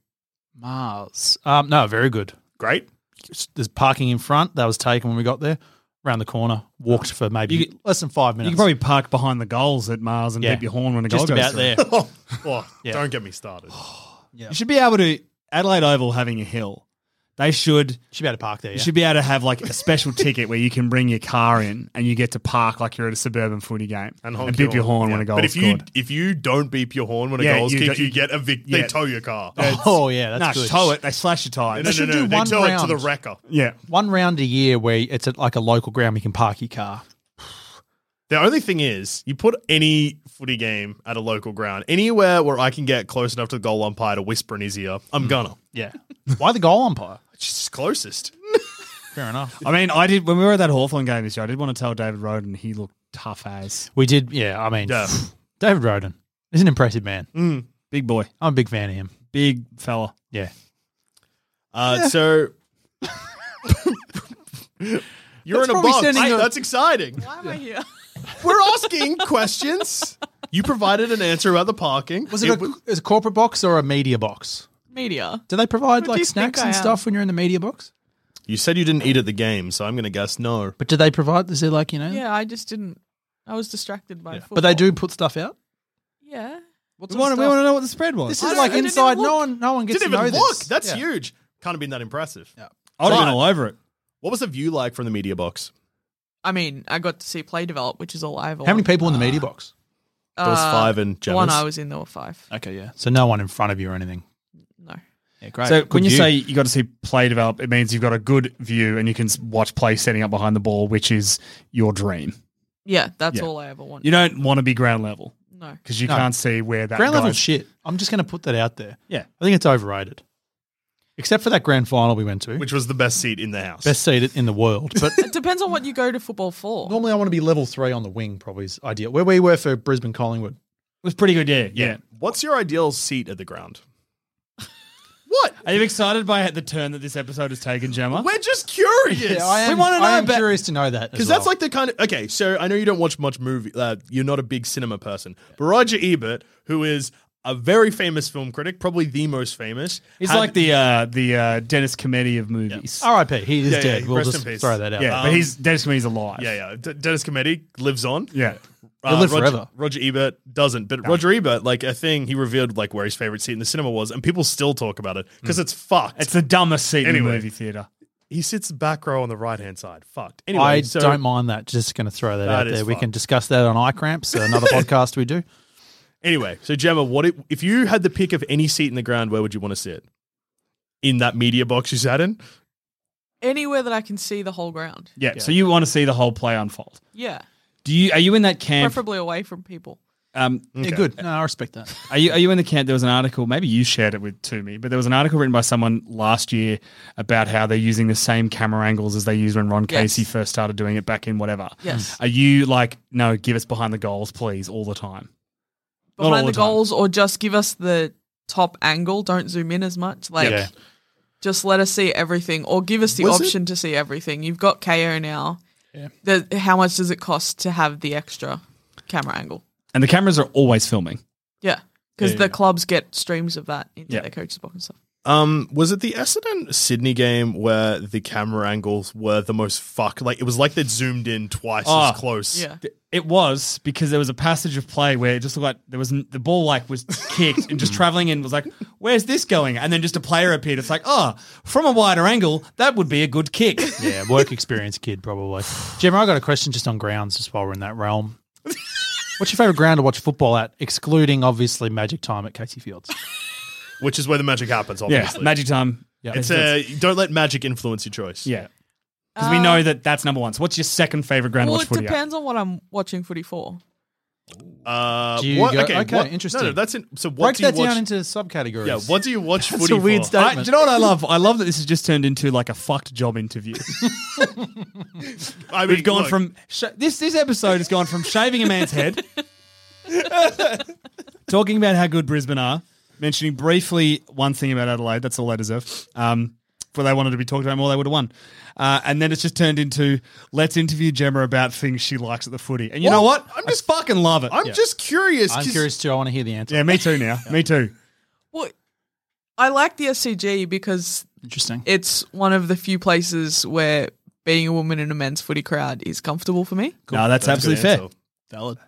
E: Mars. No, very good.
I: Great.
E: There's parking in front. That was taken when we got there. Around the corner. Walked for maybe less than 5 minutes.
G: You can probably park behind the goals at Mars and
E: Yeah.
G: beep your horn when a goal
E: just
G: goes
E: about
G: through.
E: there.
I: Oh,
E: Yeah.
I: Don't get me started.
G: You should be able to. Adelaide Oval having a hill. They should.
E: Should be able to park there.
G: You
E: Yeah.
G: should be able to have like a special ticket where you can bring your car in and you get to park like you're at a suburban footy game
I: honk
G: beep your horn when
I: Yeah.
G: a goal
I: But
G: is
I: if you
G: scored.
I: if you don't beep your horn when a
G: Yeah,
I: goal's
G: you
I: kicked,
G: don't-
I: you get they
G: yeah.
I: tow your car.
E: Oh, yeah. That's
G: No,
E: good.
G: tow it. They slash your tires.
I: No,
E: should
I: no,
E: do
I: no. They
E: one
I: tow it to the
E: round.
I: wrecker.
G: Yeah.
E: One round a year where it's at like a local ground you can park your car.
I: The only thing is, you put any footy game at a local ground, anywhere where I can get close enough to the goal umpire to whisper in his ear, I'm gonna.
E: Yeah. Why the goal umpire?
I: It's just closest.
E: Fair enough.
G: I mean, I did when we were at that Hawthorn game this year. I did want to tell David Roden he looked tough as
E: We did, yeah. I mean,
I: Yeah.
E: David Roden is an impressive man.
G: big boy,
E: I'm a big fan of him.
G: big fella.
E: Yeah.
I: So you're in a
E: probably
I: box.
E: sending a-
I: That's exciting.
H: Why am I here?
I: We're asking questions. You provided an answer about the parking.
E: Was it a corporate box or a media box?
H: Media.
E: Do they provide
H: What do
E: like
H: you
E: snacks
H: think I
E: and
H: am?
E: stuff when you're in the media box?
I: You said you didn't eat at the game, so I'm going to guess no.
E: But do they provide? Is there like, you know?
H: Yeah, I just didn't. I was distracted by football.
E: But they do put stuff out?
H: Yeah.
E: What
G: We
E: sort of
G: want to
E: stuff?
G: know what the spread was.
E: This
H: I
E: is
H: don't-
E: like
H: I didn't
E: inside.
H: even look.
E: No one gets
I: Didn't
E: to know
I: even
E: this.
I: look. That's
E: Yeah.
I: huge. Can't have been that impressive.
E: Yeah.
G: I would have been
I: But-
G: all over it.
I: What was the view like from the media box?
H: I mean, I got to see play develop, which is all I ever
E: How many
H: wanted.
E: people in the media box?
I: There was 5 and
H: The one
I: Gemma's.
H: I was in, there were 5.
E: Okay, yeah. So no one in front of you or anything.
H: No.
E: Yeah, great.
G: So
E: Good
G: when you
E: view.
G: say you got to see play develop, it means you've got a good view and you can watch play setting up behind the ball, which is your dream.
H: Yeah, that's
G: Yeah.
H: all I ever wanted.
G: You don't want to be ground level
H: No.
G: because you
E: No.
G: can't see where that
E: ground level
G: guy's-
E: shit. I'm just going to put that out there.
G: Yeah.
E: I think it's overrated. Except for that grand final we went to.
I: Which was the best seat in the house.
E: Best seat in the world. But
H: It depends on what you go to football for.
E: normally I want to be level 3 on the wing, probably is ideal. Where we were for Brisbane Collingwood.
G: It was pretty good, yeah.
I: What's your ideal seat at the ground? What?
G: Are you excited by the turn that this episode has taken, Gemma?
I: We're just curious.
E: I
G: We wanna know
E: am
G: about-
E: curious to know that.
I: Because that's like the kind of okay. So I know you don't watch much movie. You're not a big cinema person, but Roger Ebert, who is a very famous film critic, probably the most famous,
G: He's
I: had-
G: like the Dennis Cometti of movies.
E: R.I.P. He is
I: Yeah,
E: dead.
I: yeah,
E: We'll
I: rest
E: just
I: in peace.
E: throw that out.
G: Yeah, but he's Dennis Cometti's alive.
I: yeah. Dennis Cometti lives on.
G: Yeah.
E: He'll live
I: Roger,
E: forever.
I: Roger Ebert doesn't, but Roger Ebert, like a thing, he revealed like where his favorite seat in the cinema was, and people still talk about it because it's fucked.
G: It's the dumbest seat in
I: Anyway.
G: the movie theater.
I: He sits back row on the right hand side. Fucked. Anyway,
E: I
I: so
E: don't mind that. Just going to throw that out
I: That is
E: there. We
I: fine.
E: can discuss that on iCramps, another podcast we do.
I: Anyway, so Gemma, if you had the pick of any seat in the ground, where would you want to sit? In that media box you sat in?
H: Anywhere that I can see the whole ground.
G: Yeah, so you want to see the whole play unfold.
H: Yeah.
G: Are you in that camp?
H: Preferably away from people.
E: Yeah, good. No, I respect that.
G: Are you in the camp? There was an article, maybe you shared it to me, but there was an article written by someone last year about how they're using the same camera angles as they used when Ron
H: Yes.
G: Casey first started doing it back in whatever.
H: Yes.
G: Are you like, no, give us behind the goals, please, all the time? Not all
H: Behind the
G: the time.
H: goals, or just give us the top angle. Don't zoom in as much. Like,
E: Yeah.
H: just let us see everything, or give us the
I: Was
H: option to see everything. You've got KO now.
E: Yeah.
H: How much does it cost to have the extra camera angle?
G: And the cameras are always filming.
H: Yeah, because
E: Yeah,
H: the
E: yeah.
H: clubs get streams of that into
G: Yeah.
H: their coaches' box and stuff.
I: Was it the Essendon Sydney game where the camera angles were the most like it was like they'd zoomed in twice as close?
H: Yeah.
G: It was because there was a passage of play where it just looked like there was the ball like was kicked and just traveling in was like, where's this going? And then just a player appeared. It's like, from a wider angle, that would be a good kick.
E: Yeah, work experience kid probably. Gemma, I got a question just on grounds, just while we're in that realm. What's your favourite ground to watch football at, excluding obviously Magic Time at Casey Fields?
I: Which is where the magic happens,
G: Yeah,
I: obviously.
G: Magic Time.
E: Yeah.
I: It's don't let magic influence your choice.
G: Yeah. Because we know that's number one. So what's your second favourite ground
H: Well,
G: to
H: it
G: watch footy at?
H: depends on what I'm watching footy for.
E: Do you
I: what?
E: go-
I: Okay,
E: okay,
I: what-
E: interesting.
I: No, that's in, so what
E: Break
I: do you
E: that
I: watch?
E: down into subcategories.
I: Yeah, what do you watch
E: That's
I: footy
E: a weird
I: for?
E: statement.
G: Do you know what I love? I love that this has just turned into like a fucked job interview.
I: I mean,
G: We've gone
I: look,
G: from this episode has gone from shaving a man's head, talking about how good Brisbane are, mentioning briefly one thing about Adelaide. That's all they deserve. If they wanted to be talked about more, they would have won. And then it's just turned into let's interview Gemma about things she likes at the footy. And you know what? I fucking love it.
I: I'm just curious.
E: I'm
I: 'cause-
E: curious too. I want to hear the answer.
G: Yeah, me too. Now, me too.
H: Well, I like the SCG because
E: Interesting.
H: it's one of the few places where being a woman in a men's footy crowd is comfortable for me.
G: No, that's
I: a good
G: absolutely fair.
I: answer.
E: Valid.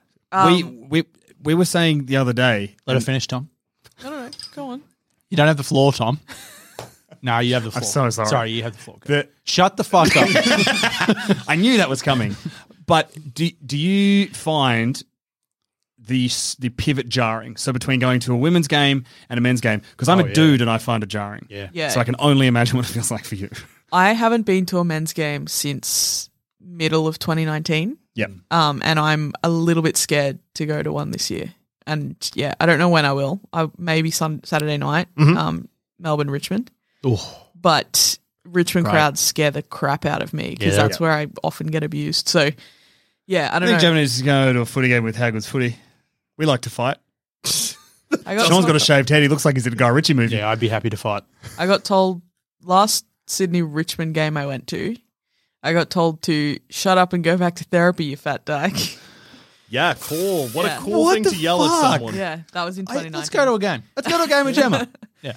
G: We were saying the other day.
E: Let her finish, Tom.
H: No, go on.
E: You don't have the floor, Tom. No, you have the floor.
G: so sorry.
E: Sorry, you have the floor.
G: The-
E: Shut the fuck up.
G: I knew that was coming. But do you find the pivot jarring? So between going to a women's game and a men's game, because I'm
E: Oh,
G: a
E: yeah.
G: dude and I find it jarring.
H: Yeah.
G: So I can only imagine what it feels like for you.
H: I haven't been to a men's game since middle of 2019.
G: Yep.
H: And I'm a little bit scared to go to one this year. And yeah, I don't know when I will. Maybe Saturday night, Melbourne, Richmond. But Richmond
E: Right.
H: crowds scare the crap out of me because
E: Yeah.
H: that's where I often get abused. So yeah, I
G: I
H: don't
G: think
H: know.
G: Gemma needs to go to a footy game with Haggood's Footy. We like to fight.
H: I got
G: Sean's got a shaved head. He looks like he's in a Guy Ritchie movie.
E: Yeah, I'd be happy to fight.
H: I got told last Sydney Richmond game I went to, I got told to shut up and go back to therapy, you fat dyke.
I: Yeah, cool. What
H: Yeah.
I: a cool
G: What
I: thing
G: the
I: to yell
G: fuck?
I: at someone.
H: Yeah, that was in 2019.
E: Let's go to a game.
G: Let's go to a game with Gemma.
E: Yeah.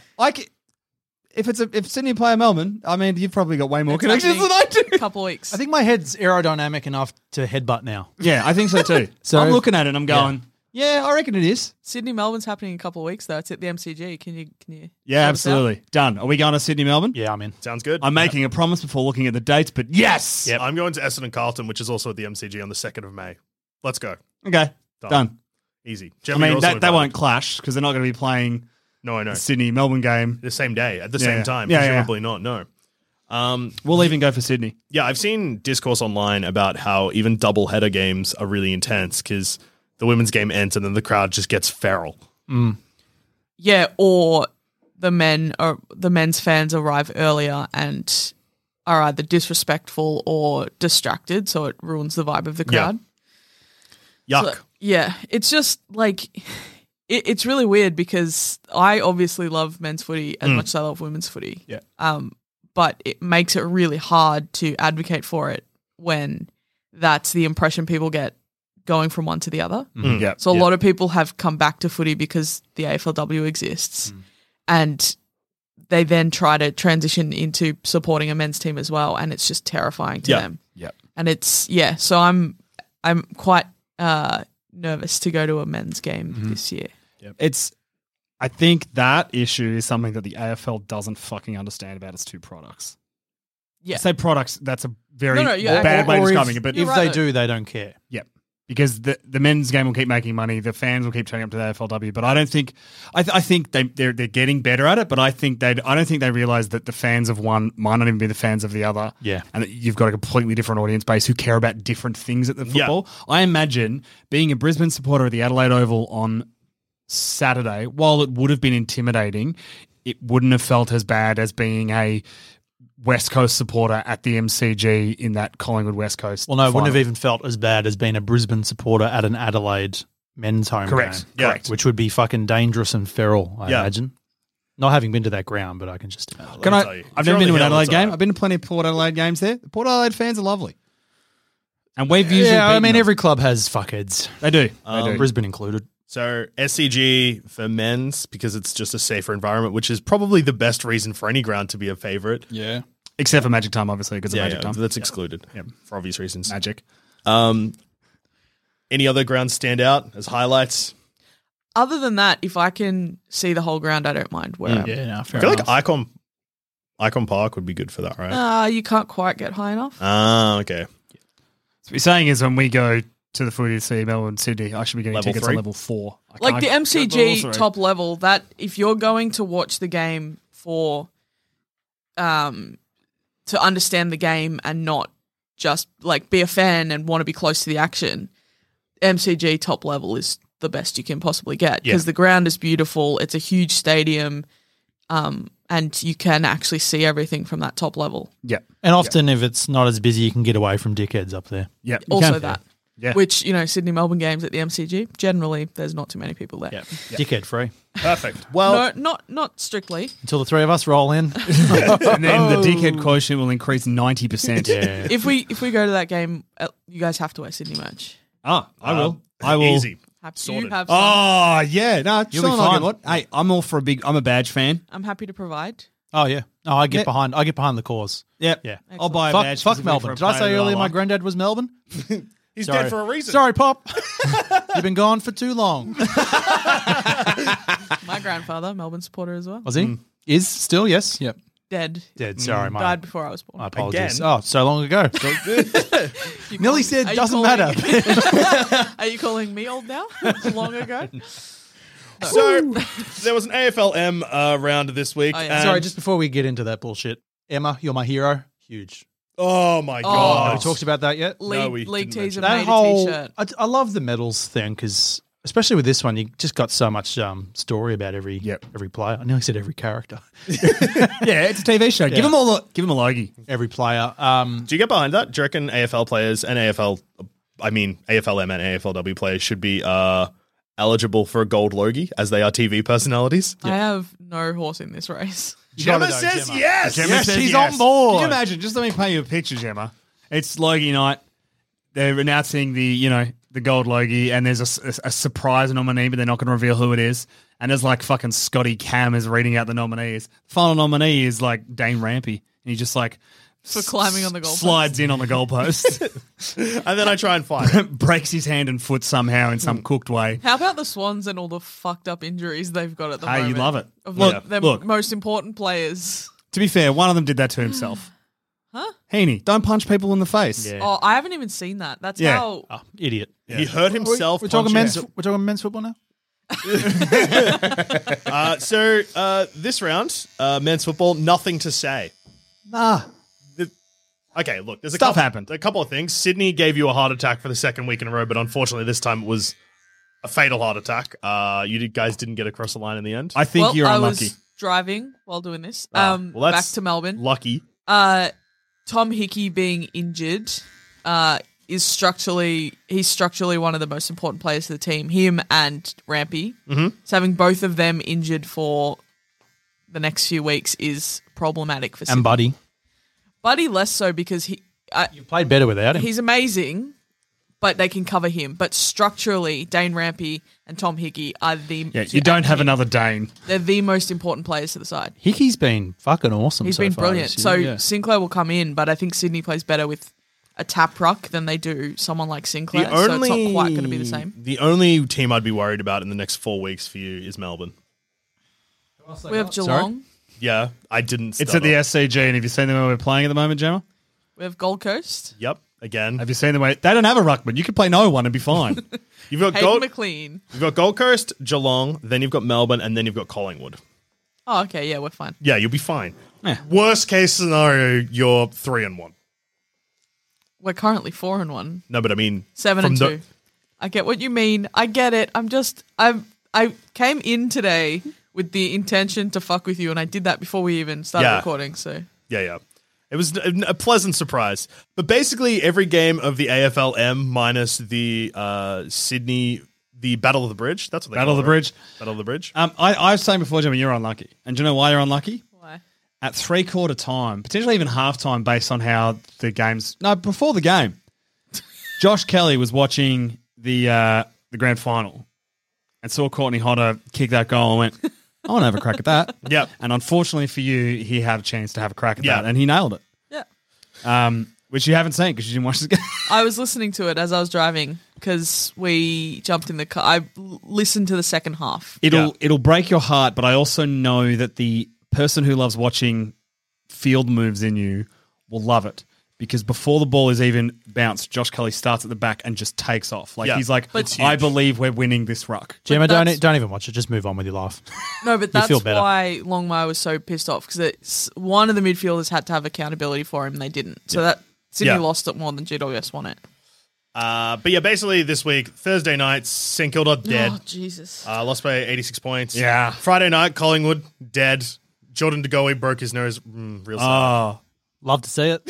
G: If Sydney play Melbourne, I mean, you've probably got way more
H: It's
G: connections than I do.
H: a couple weeks.
E: I think my head's aerodynamic enough to headbutt now.
G: Yeah, I think so too.
E: So-
G: I'm looking at it and I'm going, yeah, I reckon it is.
H: Sydney Melbourne's happening in a couple of weeks though. It's at the MCG. Can you?
G: Yeah,
H: sort us out?
G: absolutely. Done. Are we going to Sydney, Melbourne?
E: Yeah, I'm in.
I: Sounds good.
G: I'm making a promise before looking at the dates, but yes.
I: Yep. I'm going to Essendon Carlton, which is also at the MCG on the 2nd of May. Let's go.
G: Okay. Done.
I: Easy.
G: I
I: Gemma, you're
G: mean,
I: also
G: that
I: invited.
G: won't clash because they're not going to be playing
I: No, I know.
G: the Sydney Melbourne game.
I: The same day, at the
G: Yeah.
I: same time.
G: Yeah, yeah.
I: Presumably not, no.
G: We'll even go for Sydney.
I: Yeah, I've seen discourse online about how even double header games are really intense because the women's game ends and then the crowd just gets feral.
H: Yeah, or the men's fans arrive earlier and are either disrespectful or distracted, so it ruins the vibe of the crowd.
I: Yuck.
H: So, yeah, it's just like it's really weird because I obviously love men's footy as much as I love women's footy.
G: Yeah.
H: But it makes it really hard to advocate for it when that's the impression people get going from one to the other.
G: Yeah.
H: So a lot of people have come back to footy because the AFLW exists, and they then try to transition into supporting a men's team as well, and it's just terrifying to them.
G: Yep.
H: And it's so I'm quite nervous to go to a men's game this year.
G: I think that issue is something that the AFL doesn't fucking understand about its two products.
H: Yeah.
G: I say products, that's a very
H: No, yeah,
G: bad way of
E: Or
G: describing it, but
E: if
H: You're right,
E: they
H: though.
E: do, they don't care.
G: yeah. Because the men's game will keep making money, the fans will keep turning up to the AFLW. But I don't think I think they're getting better at it. But I don't think they realize that the fans of one might not even be the fans of the other.
E: Yeah.
G: and that you've got a completely different audience base who care about different things at the football. I imagine being a Brisbane supporter at the Adelaide Oval on Saturday, while it would have been intimidating, it wouldn't have felt as bad as being a West Coast supporter at the MCG in that Collingwood West Coast.
E: Well, no, it wouldn't have
G: final.
E: even felt as bad as being a Brisbane supporter at an Adelaide men's home
G: Correct.
E: game.
G: Correct.
E: Which would be fucking dangerous and feral, I imagine. Not having been to that ground, but I can just imagine.
G: Can
I: Let me
G: I?
I: tell you,
G: I've
I: if you're
G: never been
I: on
G: to
I: the
G: an
I: hill,
G: Adelaide
I: it's
G: game.
I: alright.
G: I've been to plenty of Port Adelaide games there. The Port Adelaide fans are lovely, and we've usually
E: Yeah, I
G: beaten
E: mean,
G: them.
E: every club has fuckheads,
G: they do.
E: Brisbane included.
I: So SCG for men's because it's just a safer environment, which is probably the best reason for any ground to be a favorite.
E: Yeah.
G: Except for Magic Time, obviously, because of Magic Time.
I: That's excluded for obvious reasons.
G: Magic.
I: Any other grounds stand out as highlights?
H: Other than that, if I can see the whole ground, I don't mind where I'm.
E: Yeah, no,
I: I
E: fair
I: feel
E: enough.
I: like Icon Park would be good for that, right?
H: You can't quite get high enough.
I: Okay.
G: So what you're saying is when we go to the footy to see Melbourne, Sydney, I should be getting
I: Level
G: tickets
I: 3?
G: on level 4.
H: Like the MCG
G: top.
H: top level, that if you're going to watch the game for to understand the game and not just like be a fan and want to be close to the action, MCG top level is the best you can possibly get because the ground is beautiful. It's a huge stadium, and you can actually see everything from that top level.
G: Yeah.
E: And often, if it's not as busy, you can get away from dickheads up there.
G: Yeah.
H: Also that.
G: Yeah.
H: Which, Sydney Melbourne games at the MCG, generally there's not too many people there.
E: Yeah. Dickhead free.
I: Perfect. Well,
H: No, not strictly.
E: Until the three of us roll in.
G: And then the dickhead quotient will increase 90%.
E: Yeah.
H: If we go to that game, you guys have to wear Sydney merch.
G: I will. I will.
I: Easy.
H: Happy
I: Sorted.
H: to have some.
G: Oh, yeah. No,
E: You'll be
G: still not
E: fine.
G: good. Hey, I'm all for I'm a badge fan.
H: I'm happy to provide.
E: Oh, yeah. No, I get
G: Yeah.
E: behind the cause.
G: Yep.
E: Yeah.
G: I'll buy a
E: Fuck,
G: badge.
E: fuck
G: specifically
E: Melbourne.
G: for a
E: Did I say
G: player that
E: earlier my
G: like.
E: granddad was Melbourne?
I: He's
E: Sorry.
I: dead for a reason.
E: Sorry, Pop. You've been gone for too long.
H: My grandfather, Melbourne supporter as well.
E: Was he? Is still, yes. Yep.
H: Dead.
E: Dead. Sorry, mate.
H: Died before I was born.
E: I apologize.
I: Again?
E: Oh, so long ago.
H: You
E: Nearly
H: calling-
E: said
H: are you
E: doesn't
H: calling-
E: matter.
H: Are you calling me old now? Long ago?
I: So there was an AFL-M round this week.
H: Oh, yeah.
I: and-
E: Sorry, just before we get into that bullshit. Emma, you're my hero. Huge.
I: Oh my
E: Have
I: god!
E: we talked about that yet?
H: League
I: we didn't
H: teaser
E: That
H: made
E: whole,
H: a t-shirt.
E: I love the medals thing because, especially with this one, you just got so much story about every player. I nearly said every character,
G: Yeah, it's a TV show. Give them all a logie.
E: every player.
I: Do you get behind that? Do you reckon AFL players and AFL-M and AFLW players should be eligible for a gold logie as they are TV personalities?
H: I have no horse in this race.
I: Gemma
E: gotta go,
I: says
E: Gemma.
I: yes.
G: Gemma says
E: she's
G: yes.
E: on board.
G: Can you imagine? Just let me paint you a picture, Gemma. It's Logie night. They're announcing the gold Logie, and there's a surprise nominee, but they're not going to reveal who it is. And there's like fucking Scotty Cam is reading out the nominees. Final nominee is like Dane Rampy, and he just like
H: For climbing on the goalpost.
G: slides in on the goalpost,
I: And then I try and find.
G: breaks his hand and foot somehow in some cooked way.
H: How about the Swans and all the fucked up injuries they've got at the
G: Hey,
H: moment?
G: you love it.
H: Of
G: Look,
H: their
G: look.
H: most important players.
G: To be fair, one of them did that to himself.
H: Huh?
G: Heaney, don't punch people in the face.
E: Yeah.
H: Oh, I haven't even seen that. That's
G: Yeah.
H: how...
E: Oh, idiot.
I: He hurt himself.
E: We're talking
I: punching
E: men's. We're talking men's football now.
I: So this round, men's football, nothing to say.
E: Nah.
I: Okay, look, there's
G: Stuff happened.
I: A couple of things. Sydney gave you a heart attack for the second week in a row, but unfortunately this time it was a fatal heart attack. Guys didn't get across the line in the end.
G: I think you're
H: I
G: unlucky.
H: was driving while doing this.
I: Well,
H: Back
I: that's
H: to Melbourne.
I: Lucky.
H: Tom Hickey being injured is structurally one of the most important players to the team. Him and Rampy. Mm-hmm. So having both of them injured for the next few weeks is problematic for Sydney.
E: And Buddy,
H: Buddy less so because
E: you played better without him.
H: he's amazing, but they can cover him. But structurally, Dane Rampy and Tom Hickey are the
G: You don't have another Dane.
H: They're the most important players to the side.
E: Hickey's been fucking awesome.
H: He's
E: so
H: been
E: far
H: brilliant.
E: this
H: So
E: year, yeah.
H: Sinclair will come in, but I think Sydney plays better with a tap ruck than they do someone like Sinclair. So it's not quite going to be the same.
I: The only team I'd be worried about in the next 4 weeks for you is Melbourne.
H: We have Geelong.
I: Yeah, I didn't.
G: It's at the
I: stutter.
G: SCG, and have you seen them when we're playing at the moment, Gemma?
H: We have Gold Coast.
I: Yep, again.
G: Have you seen them? They don't have a ruckman. You could play no one and be fine.
I: You've got
H: Hayden
I: Gold.
H: McLean.
I: You've got Gold Coast, Geelong, then you've got Melbourne, and then you've got Collingwood.
H: Oh, okay. Yeah, we're fine.
I: Yeah, you'll be fine.
G: Yeah.
I: Worst case scenario, you're 3-1.
H: We're currently 4-1.
I: No, but I mean
H: 7-2. I get what you mean. I get it. I came in today with the intention to fuck with you, and I did that before we even started
I: Yeah.
H: recording. So
I: Yeah. It was a pleasant surprise. But basically, every game of the AFL-M minus the Sydney, the Battle of the Bridge. That's what they
G: Battle
I: call
G: of the
I: it, right?
G: Bridge.
I: Battle of the Bridge.
G: I was saying before, Gemma, you're unlucky. And do you know why you're unlucky?
H: why?
G: At 3/4 time, potentially even halftime, based on how the games. No, before the game, Josh Kelly was watching the grand final, and saw Courtney Hodder kick that goal and went, I want to have a crack at that.
I: Yep.
G: And unfortunately for you, he had a chance to have a crack at
I: Yeah.
G: that, and he nailed it.
H: Yeah.
G: Which you haven't seen because you didn't watch the game.
H: I was listening to it as I was driving because we jumped in the car. I listened to the second half.
G: It'll break your heart, but I also know that the person who loves watching field moves in you will love it. Because before the ball is even bounced, Josh Kelly starts at the back and just takes off. Like
I: Yeah.
G: he's like,
H: But-
G: I believe we're winning this ruck.
E: Gemma,
H: that's-
E: don't even watch it. Just move on with your life.
H: No, but
E: feel
H: that's
E: better.
H: why Longmire was so pissed off because it's one of the midfielders had to have accountability for him and they didn't. So that Sydney
I: Yeah.
H: lost it more than GWS won it.
I: But yeah, basically this week, Thursday night, St Kilda dead.
H: Oh, Jesus.
I: Lost by 86 points.
G: Yeah.
I: Friday night, Collingwood dead. Jordan De Goey broke his nose. Real sad.
G: Oh,
E: Love to see it.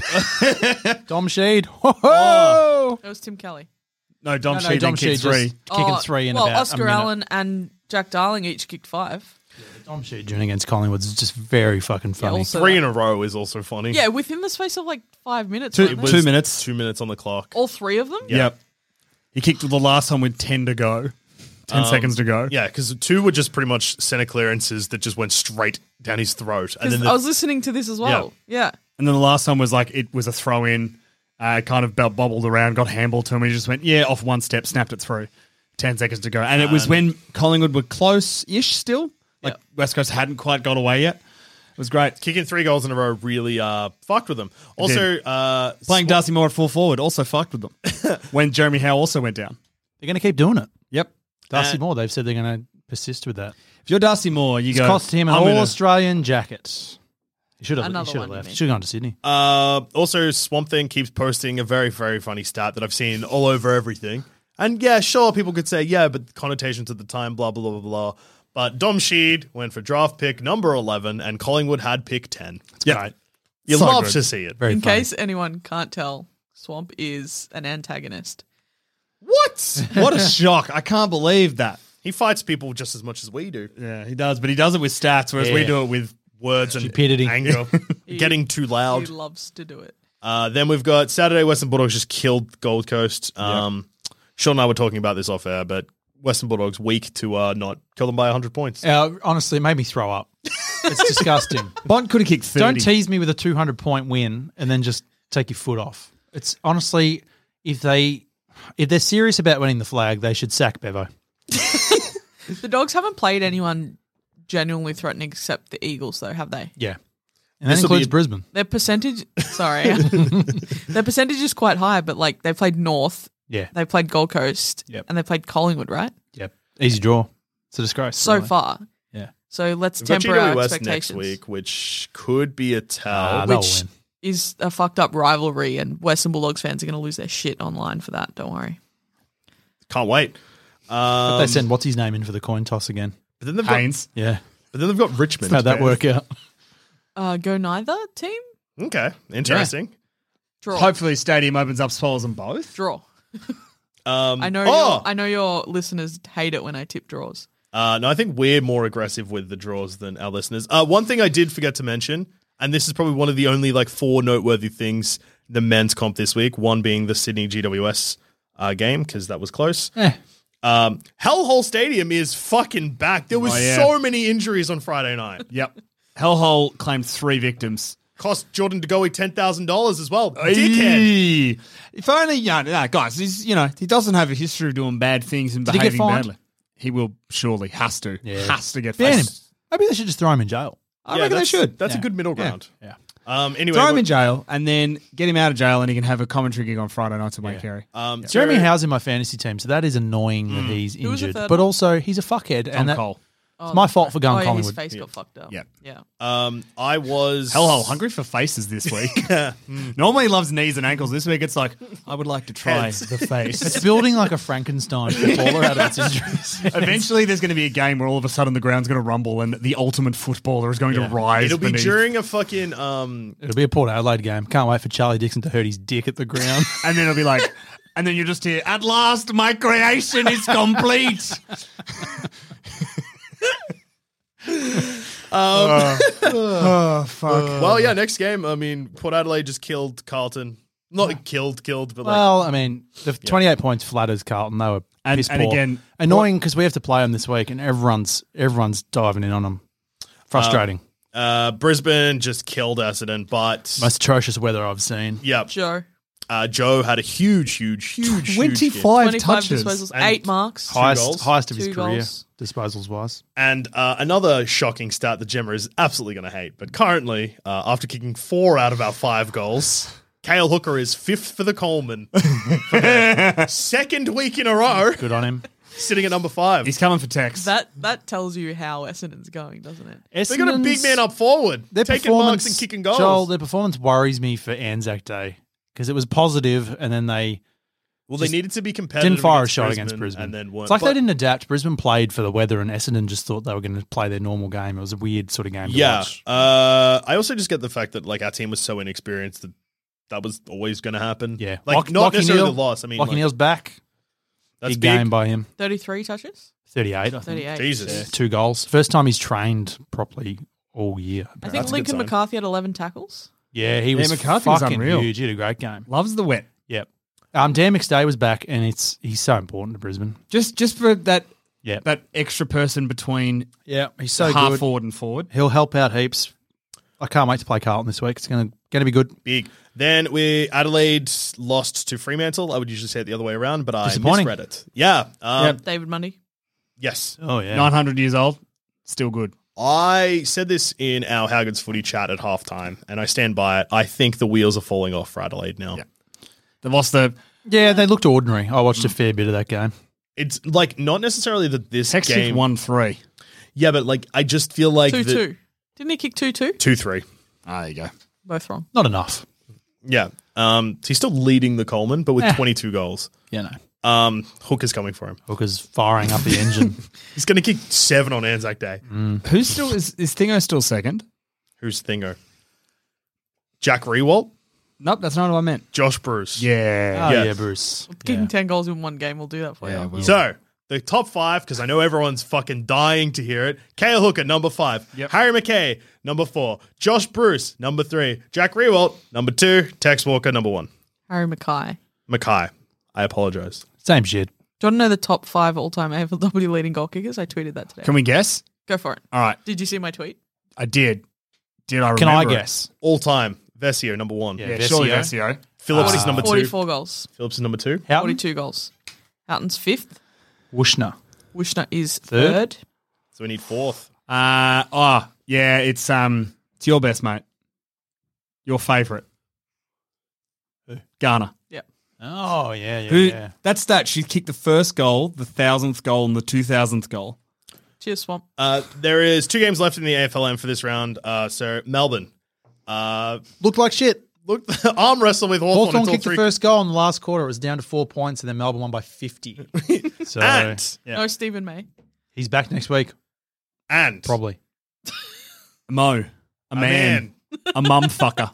E: Dom Sheed. Ho-ho!
H: It was Tim Kelly.
G: no, Dom
E: No,
G: Sheed
E: Dom
G: kicked
E: Sheed
G: three.
E: just kicking three in
H: well,
E: about
H: Oscar
E: a minute.
H: Allen and Jack Darling each kicked 5.
E: Dom Sheed doing against Collingwood is just very fucking funny.
H: also
I: 3
H: that.
I: in a row is also funny.
H: Yeah, within the space of like 5 minutes.
G: Two-
H: weren't they?
G: 2 minutes.
I: 2 minutes on the clock.
H: All 3 of them?
G: Yep. He kicked the last one with 10 to go. 10 seconds to go.
I: Yeah, because 2 were just pretty much center clearances that just went straight down his throat. And
H: 'Cause
I: then
H: I was listening to this as well. Yeah.
G: And then the last one was like, it was a throw in, kind of bobbled around, got handball to him, and he just went, off one step, snapped it through. 10 seconds to go. And it was when Collingwood were close-ish still. Like West Coast hadn't quite got away yet. It was great.
I: kicking 3 goals in a row really fucked with them. Also,
G: Playing Darcy Moore at full forward also fucked with them. When Jeremy Howe also went down.
E: They're going to keep doing it.
G: Yep.
E: Darcy Moore, they've said they're going to persist with that.
G: If you're Darcy Moore, you
E: It's
G: go.
E: cost him an
G: I'm gonna-
E: All-Australian jacket. He should have
H: Another one, you
E: left.
H: mean.
E: He should have gone to Sydney.
I: also, Swamp Thing keeps posting a very, very funny stat that I've seen all over everything. And yeah, sure, people could say, yeah, but connotations at the time, blah, blah, blah, blah, blah. But Dom Sheed went for draft pick number 11, and Collingwood had pick 10.
G: Yep.
E: Right.
I: You
G: So
I: love
G: good.
I: to see it.
E: Very
H: In
E: funny.
H: case anyone can't tell, Swamp is an antagonist.
I: What?
G: What a shock. I can't believe that.
I: He fights people just as much as we do.
G: Yeah, he does, but he does it with stats, whereas we
E: Yeah.
G: do it with
I: Words and
E: Stupidity.
I: anger. Getting too loud.
H: He loves to do it.
I: Then we've got Saturday, Western Bulldogs just killed Gold Coast. Sean and I were talking about this off air, but Western Bulldogs weak to not kill them by 100 points.
E: Honestly, it made me throw up. It's disgusting.
G: Bond could have kicked 30.
E: Don't tease me with a 200-point win and then just take your foot off. It's honestly, if they're serious about winning the flag, they should sack Bevo.
H: The Dogs haven't played anyone genuinely threatening except the Eagles, though, have they?
E: Yeah. And that
I: This'll be
E: includes
I: a-
E: Brisbane.
H: Their percentage, sorry, their percentage is quite high, but like they played North,
E: Yeah.
H: they played Gold Coast,
E: Yep.
H: and they played Collingwood, right?
E: Yep. Easy draw. It's a disgrace.
H: So
E: really.
H: far.
E: Yeah.
H: So let's
I: We've got
H: temper our
I: GWS
H: expectations.
I: next week, which could be a tell.
E: They'll
H: which
E: win.
H: is a fucked up rivalry, and Western Bulldogs fans are going to lose their shit online for that. Don't worry.
I: Can't wait.
E: But they send what's his name in for the coin toss again.
I: But then they've got,
G: Haynes.
E: Yeah.
I: but then they've got Richmond.
E: How'd that work out?
H: Go neither team?
I: Okay, interesting.
H: Draw.
G: Hopefully, Stadium opens up spoils them both.
H: Draw.
I: I
H: I know your listeners hate it when I tip draws.
I: No, I think we're more aggressive with the draws than our listeners. One thing I did forget to mention, and this is probably one of the only like 4 noteworthy things in the men's comp this week. One being the Sydney GWS game because that was close. Hellhole Stadium is fucking back. There was
G: yeah.
I: so many injuries on Friday night.
G: Yep. Hellhole claimed 3 victims.
I: Cost Jordan De Goey $10,000 as well. Dickhead.
G: Dickhead. If only, guys, he doesn't have a history of doing bad things and
E: Did he get
G: behaving
E: fined?
G: badly. He will surely, has to get
E: Ban him.
G: fined.
E: Maybe they should just throw him in jail.
G: I reckon they should.
I: That's a
E: Yeah.
I: good middle ground.
E: Yeah.
I: Anyway,
G: Throw him in jail and then get him out of jail and he can have a commentary gig on Friday nights at Wayne Carey.
E: Jeremy Howe's in my fantasy team, so that is annoying that he's
H: Who was the
E: injured.
H: third
E: But
H: one?
E: also, he's a fuckhead.
G: Tom
E: and that,
G: Cole.
E: it's my fault for going
H: His
E: Collingwood.
H: face got fucked up.
G: Yep.
H: Yeah.
I: I was
G: Hellhole, hungry for faces this week. Normally he loves knees and ankles. This week it's like, I would like to try the face.
E: It's building like a Frankenstein footballer out of its injuries.
G: Eventually there's going to be a game where all of a sudden the ground's going to rumble and the ultimate footballer is going to rise.
I: It'll be
G: beneath.
I: during a fucking
E: It'll be a Port Adelaide game. Can't wait for Charlie Dixon to hurt his dick at the ground.
G: And then it'll be like, and then you just hear, at last my creation is complete.
I: Well, yeah, next game. I mean, Port Adelaide just killed Carlton. Not killed, but like
E: Well, I mean, the 28 points flatters Carlton. They were piss
G: and
E: poor.
G: again,
E: annoying because we have to play them this week, and everyone's diving in on them. Frustrating.
I: Brisbane just killed Essendon, but
E: Most atrocious weather I've seen.
I: yeah,
H: Joe.
I: Joe had a huge game.
G: 25
H: 25
G: touches.
H: disposals,
I: And
H: 8 marks.
E: Highest of his
H: 2
E: career,
H: goals.
E: disposals wise.
I: And another shocking stat that Gemma is absolutely going to hate, but currently, after kicking 4 out of our 5 goals, Cale Hooker is 5th for the Coleman for the second week in a row,
E: Good on him.
I: sitting at number 5.
G: He's coming for Tex.
H: That tells you how Essendon's going, doesn't it?
I: They got a big man up forward,
E: Their
I: taking marks and kicking goals.
E: Joel, their performance worries me for Anzac Day because it was positive, and then they
I: they needed to be competitive.
E: didn't fire a
I: against
E: shot against Brisbane.
I: and then weren't.
E: It's like
I: But-
E: they didn't adapt. Brisbane played for the weather, and Essendon just thought they were going to play their normal game. It was a weird sort of game to
I: Yeah.
E: watch.
I: I also just get the fact that like our team was so inexperienced that was always going to happen.
E: Yeah.
I: Like not necessarily the loss. I mean,
E: Lachie
I: like,
E: Neal's back.
I: that's
E: Big
I: big.
E: game by him.
H: 33 touches?
E: 38, I think.
H: 38.
I: Jesus.
E: Yeah, 2 goals. First time he's trained properly all year.
H: I think
I: That's a good
H: Lincoln
I: sign.
H: McCarthy had 11 tackles.
E: Yeah, he was
G: McCarthy was
E: fucking
G: unreal.
E: huge. He had a great game.
G: Loves the wet.
E: Yep. Dan McStay was back, and he's so important to Brisbane.
G: Just for that
E: Yeah.
G: that extra person between
E: Yeah, he's so
G: half
E: good.
G: forward and forward.
E: He'll help out heaps. I can't wait to play Carlton this week. It's going to be good.
I: Big. Then Adelaide lost to Fremantle. I would usually say it the other way around, but I
E: Disappointing.
I: misread it. Yeah.
H: David Mundy.
I: Yes.
E: Oh, yeah.
G: 900 years old, still good.
I: I said this in our Howgard's footy chat at halftime, and I stand by it. I think the wheels are falling off for Adelaide now.
G: Yeah. They lost the
E: Yeah, they looked ordinary. I watched a fair bit of that game.
I: It's like not necessarily that this
G: Tex kicked
I: game.
G: 1-3.
I: Yeah, but like I just feel like
H: 2-2. Didn't he kick 2-2?
I: 2-3.
G: Ah, there you go.
H: Both wrong.
E: Not enough.
I: Yeah. He's still leading the Coleman, but with 22 goals.
E: Yeah, no.
I: Hooker's coming for him.
E: Hooker's firing up the engine.
I: He's going to kick 7 on Anzac Day.
G: Who's still is Thingo still second?
I: Who's Thingo? Jack Rewalt?
G: Nope, that's not what I meant.
I: Josh Bruce.
G: Yeah.
E: Oh,
I: Yeah.
E: yeah, Bruce.
H: Kicking 10 goals in one game will do that for
G: Yeah,
H: you.
G: well.
I: So, the top 5, because I know everyone's fucking dying to hear it. Cale Hooker, number 5.
G: Yep.
I: Harry McKay, number 4. Josh Bruce, number 3. Jack Rewalt, number 2. Tex Walker, number 1.
H: Harry Mackay.
I: Mackay. I apologize.
E: Same shit.
H: Do you want to know the top 5 all-time AFLW leading goal kickers? I tweeted that today.
G: Can we guess?
H: Go for it.
G: All right.
H: Did you see my tweet?
G: I did. Did I remember
E: Can I
G: it?
E: guess?
I: All time. Vesio, number 1.
E: Yeah.
G: Yeah, surely
E: Vesio.
G: Vesio.
I: Phillips is number 2.
H: 44 goals.
I: Phillips is number 2.
E: Houghton?
H: 42 goals. Houghton's 5th.
E: Wushner.
H: Wishner is
E: Third.
H: 3rd.
I: So we need 4th.
G: Yeah, it's your best, mate. Your favourite. Garner.
H: Yep.
E: Oh, yeah.
G: That's that. She kicked the first goal, the 1,000th goal, and the 2,000th goal.
H: Cheers, Swamp.
I: There is 2 games left in the AFLM for this round. So Melbourne.
E: Looked like shit.
I: Look, arm wrestle with Hawthorn
E: Hawthorn
I: until
E: kicked
I: 3.
E: the first goal in the last quarter. It was down to 4 points, and then Melbourne won by 50. So
I: And
H: No Stephen May.
E: he's back next week, probably.
G: Mo. A man. A mum fucker.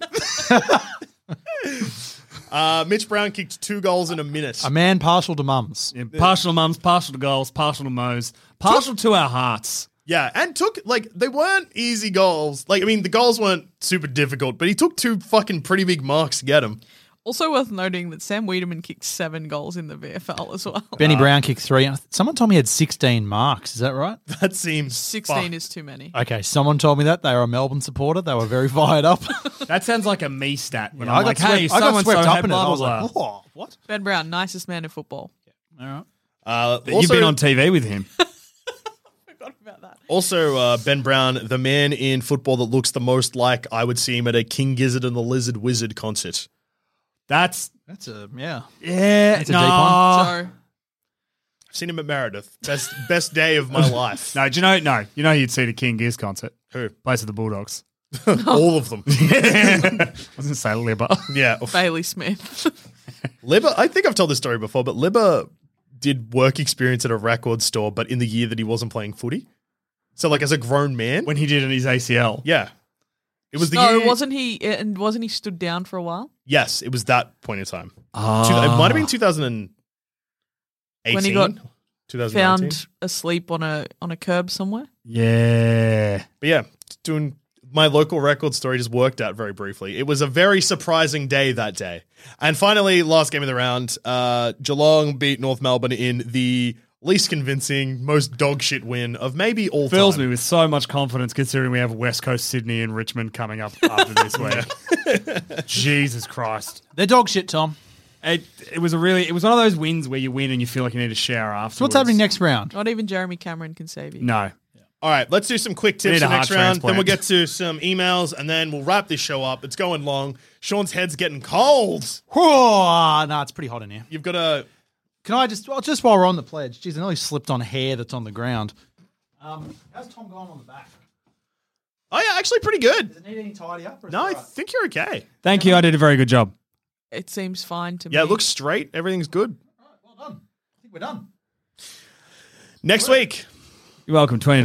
I: Mitch Brown kicked 2 goals in a minute.
E: A man partial to mums.
G: Yeah, partial to mums, partial to goals, partial to Mo's, partial to our hearts.
I: Yeah, and took, like, they weren't easy goals. Like, I mean, the goals weren't super difficult, but he took 2 fucking pretty big marks to get them.
H: Also worth noting that Sam Wiedemann kicked 7 goals in the VFL as well.
E: Benny Brown kicked 3. Someone told me he had 16 marks. Is that right?
I: That seems
H: 16
I: fucked.
H: is too many.
E: Okay, someone told me that. They were a Melbourne supporter. They were very fired up.
G: That sounds like a me stat. When
E: I
G: I'm
E: got
G: like,
E: swept,
G: hey,
E: I got
G: so-and-so
E: swept up
G: had
E: in it.
G: blah,
E: I was
G: blah,
E: like,
G: blah.
E: oh, what?
H: Ben Brown, nicest man in football.
E: All right.
I: Also,
G: You've been on TV with him.
H: Forgot about that.
I: Also, Ben Brown, the man in football that looks the most like I would see him at a King Gizzard and the Lizard Wizard concert.
G: That's
E: That's a, yeah.
G: That's
E: a deep one.
H: Joe.
I: I've seen him at Meredith. Best day of my life.
G: No, do you know? No, you know you'd see the King Giz concert.
I: Who?
G: Plays with the Bulldogs.
I: All of them.
G: I was going to say Libba.
I: Yeah.
H: Bailey Smith.
I: Libba, I think I've told this story before, but Libba did work experience at a record store, but in the year that he wasn't playing footy. So, like, as a grown man.
G: When he did it in his ACL.
I: Yeah. It was the
H: No,
I: year.
H: wasn't he stood down for a while?
I: Yes, it was that point in time.
G: Ah.
I: It might have been 2018.
H: When he got
I: 2019.
H: Found asleep on a curb somewhere?
G: Yeah.
I: But yeah, doing my local record story just worked out very briefly. It was a very surprising day that day. And finally, last game of the round, Geelong beat North Melbourne in the least convincing, most dog shit win of maybe all
G: Fills
I: time.
G: me with so much confidence considering we have West Coast Sydney and Richmond coming up after this week. Jesus Christ.
E: They're dog shit, Tom.
G: It was one of those wins where you win and you feel like you need a shower afterwards.
E: So what's happening next round?
H: Not even Jeremy Cameron can save you.
G: No.
I: All right, let's do some quick tips
G: Need a
I: for next
G: heart
I: round. Then
G: transplant.
I: we'll get to some emails, and then we'll wrap this show up. It's going long. Sean's head's getting cold.
E: Oh, no, it's pretty hot in here.
I: You've got to...
E: Can I just while we're on the pledge, geez, I nearly slipped on hair that's on the ground. How's Tom going on the back?
I: Oh, yeah, actually pretty good.
E: Does it need any tidy up? Or is
I: No,
E: it
I: I
E: all right?
I: think you're okay.
G: Thank you. I did a very good job.
H: It seems fine to me.
I: Yeah, it looks straight. Everything's good.
E: Well done. I think we're done.
I: Next week.
G: You're welcome. $20.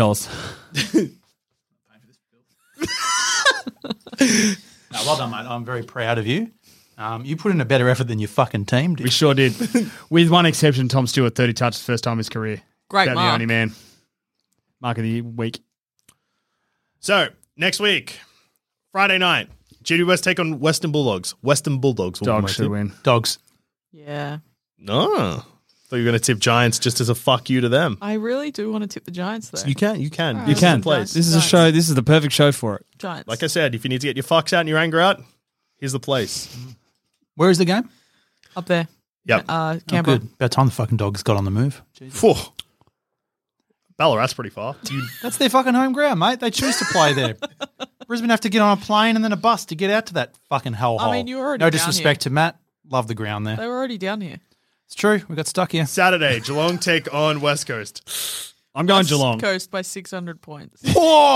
E: No, well done, mate. I'm very proud of you. You put in a better effort than your fucking team did.
G: We sure did. With one exception, Tom Stewart, 30 touches, first time in his career.
H: Great
G: About the
H: mark.
G: only man. Mark of the week.
I: So, next week, Friday night, GD West take on Western Bulldogs. Western Bulldogs will
G: Dogs should win.
E: Dogs.
H: Yeah.
I: No. Thought you were going to tip Giants just as a fuck you to them.
H: I really do want to tip the Giants, though.
I: You can.
G: You
I: This
G: can.
I: is the place.
G: This is a show. This is the perfect show for it.
H: Giants.
I: Like I said, if you need to get your fucks out and your anger out, here's the place.
E: Where is the game?
H: Up there.
I: Yep.
E: Oh,
H: Canberra.
E: good. About time the fucking Dogs got on the move.
I: Phew. Ballarat's pretty far.
E: That's their fucking home ground, mate. They choose to play there. Brisbane have to get on a plane and then a bus to get out to that fucking hellhole.
H: I mean, you were already
E: No
H: down
E: disrespect
H: here.
E: to Matt. Love the ground there.
H: They were already down here.
E: It's true. We got stuck here.
I: Saturday, Geelong take on West Coast.
G: I'm going Geelong.
H: Coast by 600 points.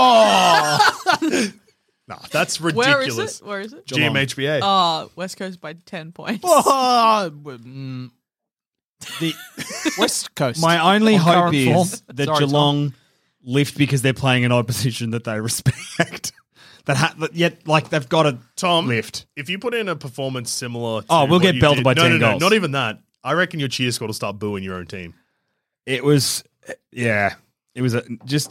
I: Nah, that's
H: Where
I: ridiculous.
H: is it? Where is it?
I: GMHBA.
H: Oh, West Coast by 10 points.
E: The West Coast.
G: My only
E: On
G: hope
E: current
G: is
E: form.
G: that
E: Sorry, Tom.
G: Geelong lift because they're playing an opposition that they respect. That yet, like, they've got to
I: Tom,
G: lift.
I: if you put in a performance similar to
G: Oh, we'll
I: what
G: get
I: you
G: belted
I: did-
G: by
I: no,
G: 10
I: no, no,
G: goals.
I: not even that. I reckon your cheer squad will start booing your own team.
G: It was, yeah, it was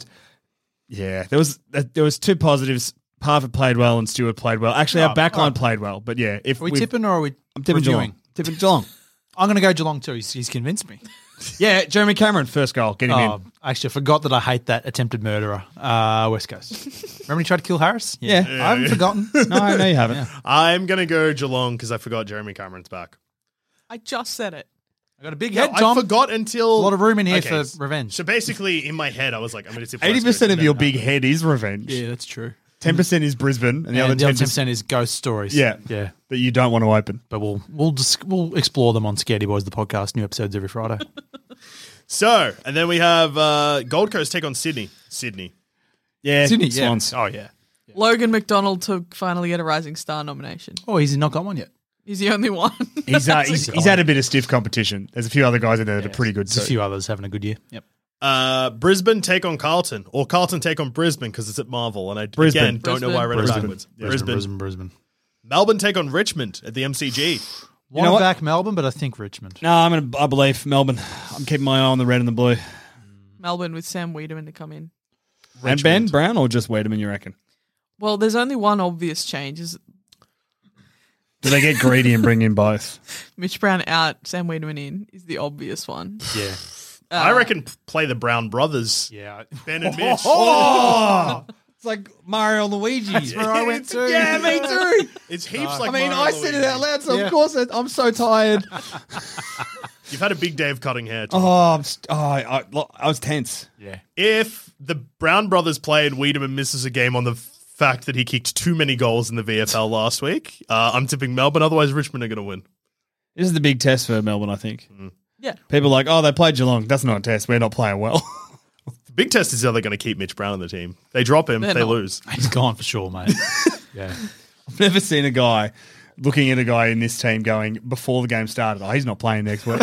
G: there was two positives. Parfitt played well and Stewart played well. Actually, our backline played well, but yeah, if
E: Are we
G: we've-
E: tipping or are we
G: I'm tipping
E: reviewing?
G: Geelong. Tipping Geelong.
E: I'm going to go Geelong too. He's convinced me.
G: Yeah, Jeremy Cameron, first goal, get him in.
E: Actually, I forgot that I hate that attempted murderer, West Coast. Remember when he tried to kill Harris?
G: Yeah.
E: I haven't forgotten.
G: No, you haven't.
I: I'm going to go Geelong because I forgot Jeremy Cameron's back.
H: I just said it.
E: I got a big
I: Yeah,
E: head, Tom.
I: I forgot until...
E: A lot of room in here
I: Okay,
E: for revenge.
I: So basically, in my head, I was like, I'm going to tip
G: 80% of your big head is revenge.
E: Yeah, that's true.
G: 10% is Brisbane, and the other 10%
E: is ghost stories.
G: Yeah.
E: yeah.
G: that you don't want to open.
E: But we'll explore them on Scaredy Boys, the podcast. New episodes every Friday.
I: So, and then we have Gold Coast take on Sydney.
G: Yeah,
E: Sydney,
G: Swans.
E: Oh yeah.
H: Logan McDonald to finally get a Rising Star nomination.
E: Oh, he's not got one yet.
H: He's the only one.
G: He's had a bit of stiff competition. There's a few other guys in there that are pretty good.
E: There's a few others having a good year. Yep.
I: Brisbane take on Carlton, or Carlton take on Brisbane because it's at Marvel, and I
G: Brisbane.
I: again don't know why I read it backwards.
E: Brisbane.
I: Melbourne take on Richmond at the MCG.
E: Want
G: know
E: to
G: what?
E: back Melbourne, but I think Richmond.
G: No, I believe Melbourne. I'm keeping my eye on the red and the blue.
H: Melbourne with Sam Wiedemann to come in.
G: And Ben Brown, or just Wiedemann, you reckon?
H: Well, there's only one obvious change. Is
G: Do they get greedy and bring in both?
H: Mitch Brown out, Sam Wiedemann in is the obvious one.
E: Yeah.
I: I reckon play the Brown brothers,
E: Yeah.
I: Ben and Mitch.
G: Oh, it's like Mario and Luigi.
E: That's where I went to.
G: Yeah, me too.
I: It's heaps like
G: I mean,
I: Mario
G: I
I: and
G: said it
I: Luigi.
G: out loud, so
E: Yeah.
G: of course I'm so tired.
I: You've had a big day of cutting hair. Tom.
G: I was tense.
E: Yeah.
I: If the Brown brothers play and Wiedemann misses a game on the fact that he kicked too many goals in the VFL last week, I'm tipping Melbourne. Otherwise, Richmond are going to win.
G: This is the big test for Melbourne, I think.
H: Yeah.
G: People are like, oh, they played Geelong. That's not a test. We're not playing well.
I: The big test is how they're going to keep Mitch Brown on the team. They drop him,
H: They're
I: they
H: not.
I: lose.
E: He's gone for sure, mate. Yeah.
G: I've never seen a guy looking at a guy in this team going, before the game started, oh, he's not playing next week.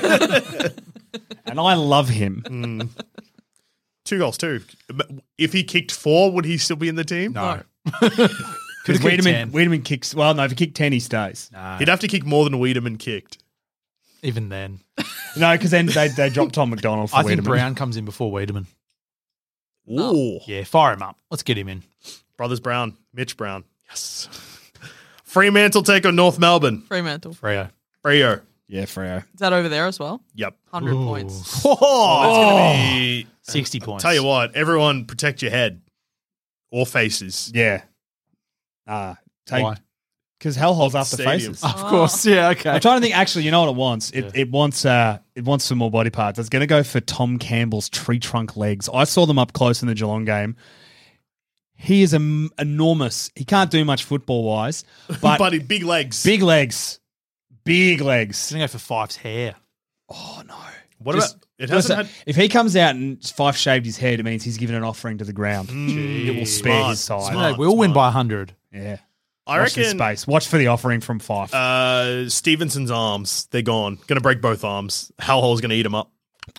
G: And I love him.
I: 2 goals too. If he kicked 4, would he still be in the team?
E: No.
G: Because
E: kicked 10.
G: Wiedemann kicks, well, no, if he kicked 10, he stays.
I: He'd have to kick more than Wiedemann kicked.
E: Even then.
G: No, because then they dropped Tom McDonald for
E: I think
G: Wiedemann.
E: Brown comes in before Wiedemann.
I: Ooh.
E: Yeah, fire him up. Let's get him in.
I: Brothers Brown. Mitch Brown. Yes. Fremantle take on North Melbourne.
H: Fremantle.
E: Freo.
I: Freo.
G: Yeah, Freo.
H: Is that over there as well?
I: Yep.
H: 100 points.
E: Oh,
I: It's going to be
E: 60 points.
I: Tell you what, everyone protect your head or faces.
G: Yeah.
E: Why?
G: Because hellhole's after
I: Stadium.
G: faces.
E: Of course. Yeah, okay.
G: I'm trying to think. Actually, you know what it wants? It wants some more body parts. It's going to go for Tom Campbell's tree trunk legs. I saw them up close in the Geelong game. He is enormous. He can't do much football wise, but
I: Buddy, big legs.
G: big legs, big legs.
E: It's going to go for Fife's hair.
G: Oh no!
I: What
G: Just-
I: about it? Hasn't
G: Listen,
I: had
G: if he comes out and Fife shaved his head, it means he's given an offering to the ground. It will spare
I: Smart,
G: his side.
I: smart.
E: They will win by 100.
G: Yeah,
I: I
G: watch this
I: reckon
G: space. Watch for the offering from Fife.
I: Stevenson's arms, they're gone. Going to break both arms. Hellhole's going to eat him up.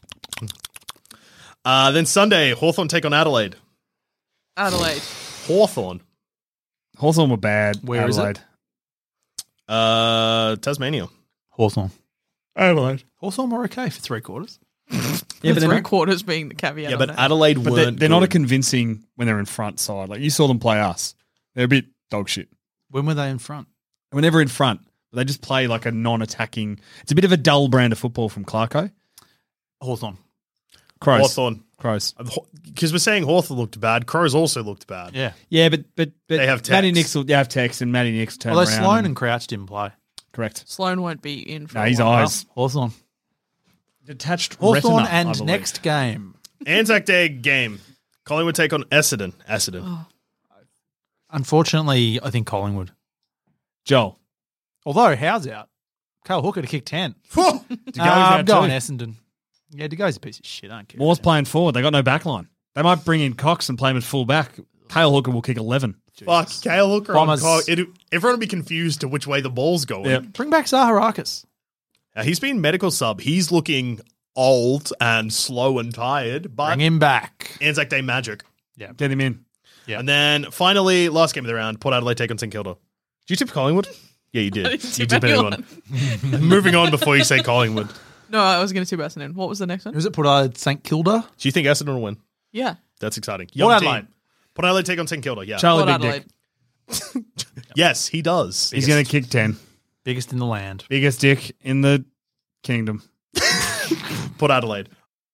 I: Then Sunday, Hawthorn take on Adelaide.
H: Adelaide.
I: Hawthorn.
G: Hawthorn were bad.
E: Where is it?
G: Adelaide.
I: Tasmania.
E: Hawthorn.
G: Adelaide.
E: Hawthorn were okay for 3/4.
G: Yeah,
H: The
G: but they're
H: three
G: not,
H: quarters being the caveat.
I: Yeah,
H: on
I: but
H: it.
I: Adelaide
G: but
I: weren't.
G: they're not a
I: good.
G: convincing when they're in front side. Like you saw them play us. They're a bit dog shit.
E: When were they in front?
G: When they're in front, they just play like a non-attacking. It's a bit of a dull brand of football from Clarko.
E: Hawthorn.
G: Crows.
I: Hawthorn.
G: Crows.
I: Because we're saying Hawthorn looked bad. Crows also looked bad.
E: Yeah.
G: Yeah, but
I: They have
G: Matty
I: Tex.
G: Nix will have Tex and Matty Nix turn
E: Although
G: around.
E: Sloan and Crouch didn't play.
G: correct.
H: Sloan won't be in for
G: No,
H: a
G: his
H: while.
G: eyes
E: Hawthorn.
G: detached.
E: Hawthorn
G: retina, I
E: and
G: believe.
E: next game.
I: Anzac Day game. Collingwood take on Essendon.
E: Unfortunately, I think Collingwood.
G: Joel.
E: Although Howe's out. Cale Hooker to kick 10.
G: To go
E: I'm
G: out
E: going
G: too.
E: Essendon. Yeah, to go's a piece of shit. I don't care.
G: Moore's playing forward. They got no back line. They might bring in Cox and play him at full back. Kale Hooker will kick 11.
I: Fuck, Kale Hooker on
E: Bombers.
I: cock. Everyone will be confused to which way the ball's going.
G: Yep.
E: Bring back Zaharakis.
I: He's been medical sub. He's looking old and slow and tired, but
E: Bring him back.
I: Anzac Day magic.
G: Get him in.
E: Yeah.
I: And then finally, last game of the round, Port Adelaide take on St Kilda. Did you tip Collingwood? Yeah, you did.
H: didn't
I: You
H: tip
I: tip anyone. Moving on before you say Collingwood.
H: No, I was going to tip Essendon. What was the next one?
E: Who's it put out? St Kilda?
I: Do you think Essendon will win?
H: Yeah.
I: That's exciting.
E: Port
I: Young
E: Adelaide.
I: team. Port Adelaide take on St Kilda, yeah.
G: Charlie
H: Port
G: Big
H: Adelaide.
G: Dick.
I: Yes, he does.
G: He's going to kick 10.
E: Biggest in the land.
G: Biggest dick in the kingdom.
I: Port Adelaide.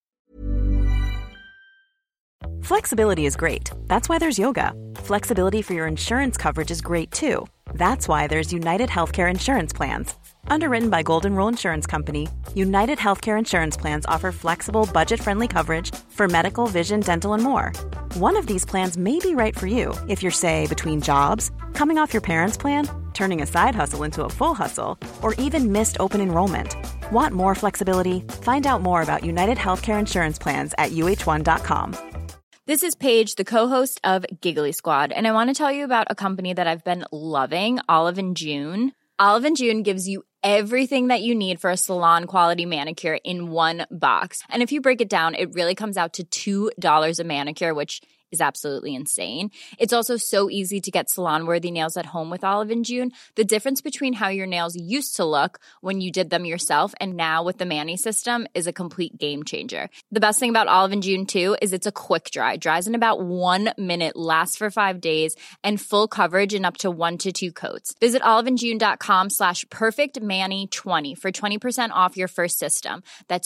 J: Flexibility is great. That's why there's yoga. Flexibility for your insurance coverage is great too. That's why there's United Healthcare Insurance Plans. Underwritten by Golden Rule Insurance Company, United Healthcare Insurance Plans offer flexible, budget-friendly coverage for medical, vision, dental, and more. One of these plans may be right for you if you're, say, between jobs, coming off your parents' plan, turning a side hustle into a full hustle, or even missed open enrollment. Want more flexibility? Find out more about United Healthcare Insurance Plans at uh1.com.
K: This is Paige, the co-host of Giggly Squad, and I want to tell you about a company that I've been loving, Olive & June. Olive & June gives you everything that you need for a salon-quality manicure in one box. And if you break it down, it really comes out to $2 a manicure, which is absolutely insane. It's also so easy to get salon-worthy nails at home with Olive & June. The difference between how your nails used to look when you did them yourself and now with the Mani system is a complete game changer. The best thing about Olive & June, too, is it's a quick dry. Dries in about 1 minute, lasts for 5 days, and full coverage in up to 1 to 2 coats. Visit oliveandjune.com/perfectmani20 for 20% off your first system. That's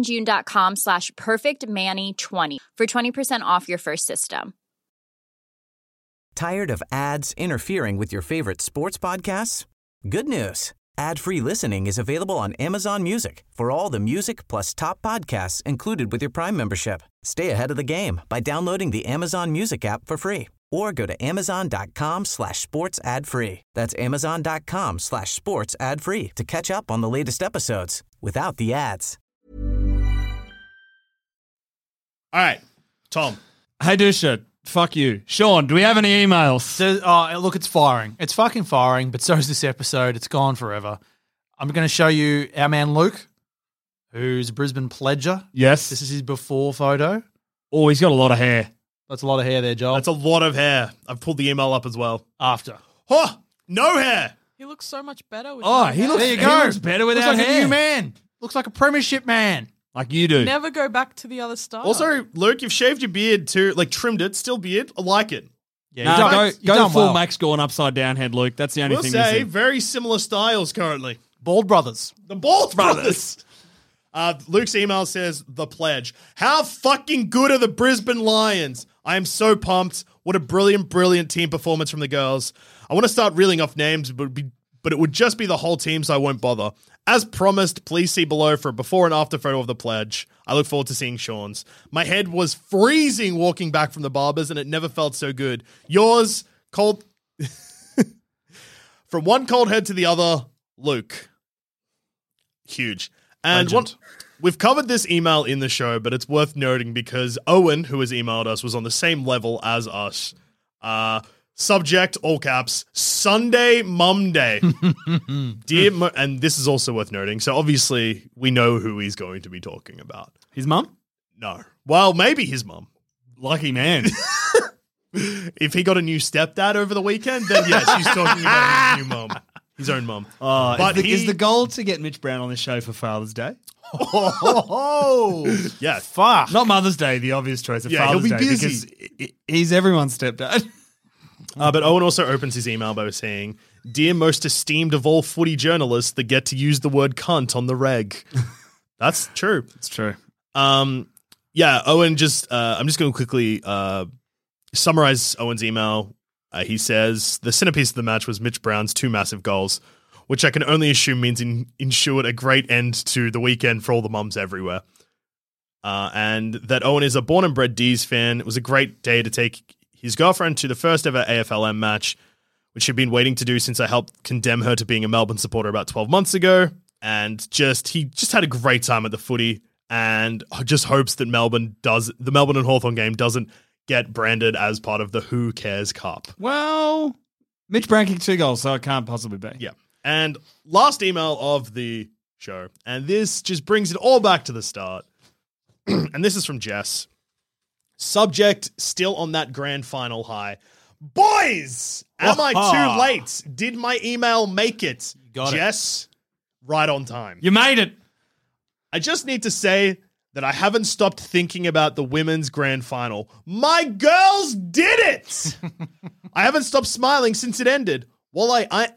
K: oliveandjune.com/perfectmani20 for 20% off your first system.
C: Tired of ads interfering with your favorite sports podcasts? Good news. Ad-free listening is available on Amazon Music for all the music plus top podcasts included with your Prime membership. Stay ahead of the game by downloading the Amazon Music app for free or go to amazon.com/sports ad free. That's amazon.com/sports ad free to catch up on the latest episodes without the ads.
I: All right, Tom.
G: Hey, Dusha. Fuck you. Sean, do we have any emails?
E: So, look, it's firing. It's fucking firing, but so is this episode. It's gone forever. I'm going to show you our man Luke, who's a Brisbane pledger.
G: Yes.
E: This is his before photo.
G: Oh, he's got a lot of hair.
E: That's a lot of hair there, Joel.
I: That's a lot of hair. I've pulled the email up as well.
E: After.
I: Oh, no hair.
H: He looks so much better with
G: Oh,
H: no
G: he
H: hair.
G: looks,
E: There you
G: he
E: go.
G: looks better
E: Looks
G: without
E: like
G: hair.
E: a new man. Looks like a premiership man.
G: Like you do.
H: Never go back to the other style.
I: Also, Luke, you've shaved your beard too, like trimmed it, still beard. I like it.
E: Yeah,
G: No,
E: you've
G: go
E: done
G: full
E: well.
G: Max Gorn upside down head, Luke. That's the only
I: We'll
G: thing
I: say
G: missing.
I: very similar styles currently.
E: Bald Brothers.
I: The Bald Brothers. Luke's email says, The Pledge. How fucking good are the Brisbane Lions? I am so pumped. What a brilliant, brilliant team performance from the girls. I want to start reeling off names, but it would just be the whole team, so I won't bother. As promised, please see below for a before and after photo of The Pledge. I look forward to seeing Sean's. My head was freezing walking back from the barbers, and it never felt so good. Yours, cold... From one cold head to the other, Luke. Huge. And we've covered this email in the show, but it's worth noting because Owen, who has emailed us, was on the same level as us. Subject, all caps, Sunday Mum Day. And this is also worth noting. So obviously, we know who he's going to be talking about.
G: His mum?
I: No. Well, maybe his mum.
G: Lucky man.
I: If he got a new stepdad over the weekend, then yes, he's talking about his new mum. His own mum.
G: But is the goal to get Mitch Brown on the show for Father's Day?
I: Yeah.
E: Fuck.
G: Not Mother's Day, the obvious choice of
I: Yeah,
G: Father's
I: he'll be
G: Day.
I: busy.
G: Because he's everyone's stepdad.
I: But Owen also opens his email by saying, Dear most esteemed of all footy journalists that get to use the word cunt on the reg. That's true.
G: It's true.
I: Yeah, Owen just, I'm just going to quickly summarize Owen's email. He says, the centerpiece of the match was Mitch Brown's 2 massive goals, which I can only assume means ensured a great end to the weekend for all the mums everywhere. And that Owen is a born and bred D's fan. It was a great day to take his girlfriend to the first ever AFLM match, which she'd been waiting to do since I helped condemn her to being a Melbourne supporter about 12 months ago. And he just had a great time at the footy and just hopes that the Melbourne and Hawthorn game doesn't get branded as part of the Who Cares Cup.
G: Well, Mitch Brown kicked 2 goals, so it can't possibly be.
I: Yeah. And last email of the show, and this just brings it all back to the start. And this is from Jess. Subject, still on that grand final high. Boys, am I too late? Did my email make it?
E: Got it.
I: Jess, right on time.
G: You made it.
I: I just need to say that I haven't stopped thinking about the women's grand final. My girls did it! I haven't stopped smiling since it ended. While I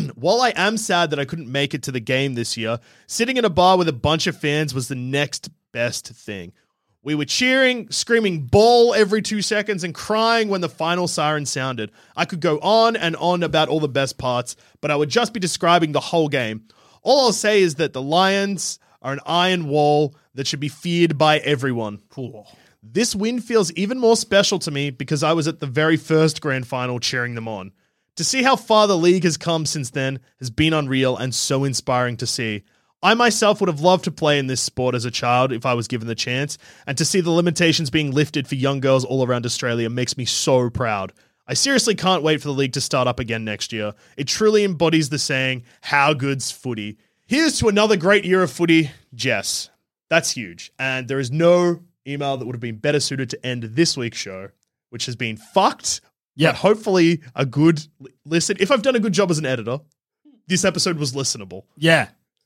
I: am sad that I couldn't make it to the game this year, sitting in a bar with a bunch of fans was the next best thing. We were cheering, screaming ball every 2 seconds, and crying when the final siren sounded. I could go on and on about all the best parts, but I would just be describing the whole game. All I'll say is that the Lions are an iron wall that should be feared by everyone. This win feels even more special to me because I was at the very first grand final cheering them on. To see how far the league has come since then has been unreal and so inspiring to see. I myself would have loved to play in this sport as a child if I was given the chance, and to see the limitations being lifted for young girls all around Australia makes me so proud. I seriously can't wait for the league to start up again next year. It truly embodies the saying, how good's footy? Here's to another great year of footy, Jess. That's huge. And there is no email that would have been better suited to end this week's show, which has been fucked.
G: Yeah.
I: But hopefully a good listen. If I've done a good job as an editor, this episode was listenable.
G: Yeah.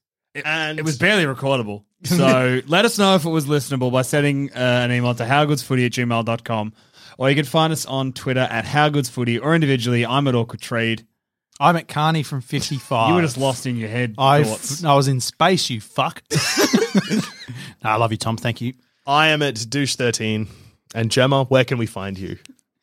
I: And
G: It was barely recordable. So let us know if it was listenable by sending an email to howgoodsfooty@gmail.com, or you can find us on Twitter at howgoodsfooty, or individually, I'm at Awkward Trade.
E: I'm at Carney from 55.
G: You were just lost in your head.
E: I
G: thoughts.
E: was in space, you fuck. No, I love you, Tom. Thank you.
I: I am at Douche13. And Gemma, where can we find you?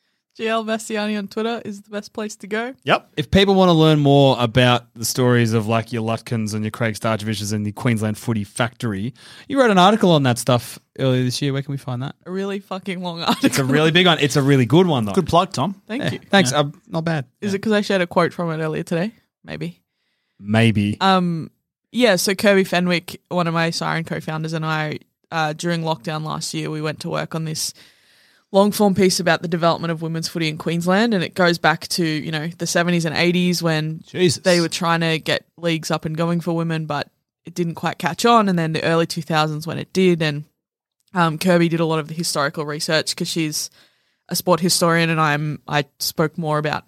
H: GL Bastiani on Twitter is the best place to go.
I: Yep.
G: If people want to learn more about the stories of like your Lutkins and your Craig Starcheviches and the Queensland Footy Factory, you wrote an article on that stuff earlier this year. Where can we find that?
H: A really fucking long article.
G: It's a really big one. It's a really good one, though.
E: Good plug, Tom.
H: Thank
G: Yeah,
H: you.
G: thanks. Not bad.
H: Is it because I shared a quote from it earlier today? Maybe.
G: Maybe.
H: Yeah, so Kirby Fenwick, one of my Siren co-founders, and I, during lockdown last year, we went to work on this long-form piece about the development of women's footy in Queensland, and it goes back to, the 70s and 80s when they were trying to get leagues up and going for women, but it didn't quite catch on, and then the early 2000s when it did, and Kirby did a lot of the historical research because she's a sport historian, and I spoke more about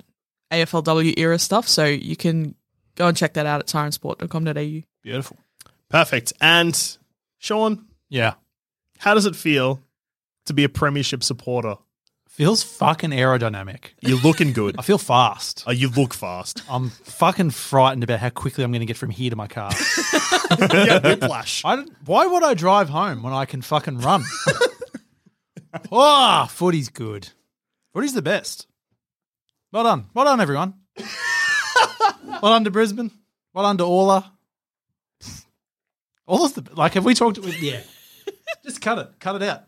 H: AFLW era stuff, so you can go and check that out at sirensport.com.au.
E: Beautiful.
I: Perfect. And Sean,
E: Yeah.
I: how does it feel to be a premiership supporter?
E: Feels fucking aerodynamic.
I: You're looking good.
E: I feel fast.
I: You look fast.
E: I'm fucking frightened about how quickly I'm going to get from here to my car.
I: Yeah, whiplash.
E: Why would I drive home when I can fucking run? Oh, footy's good. Footy's the best. Well done. Well done, everyone. Well done to Brisbane. Well done to Orla. Orla's the... Like, have we talked... Yeah. Just cut it. Cut it out.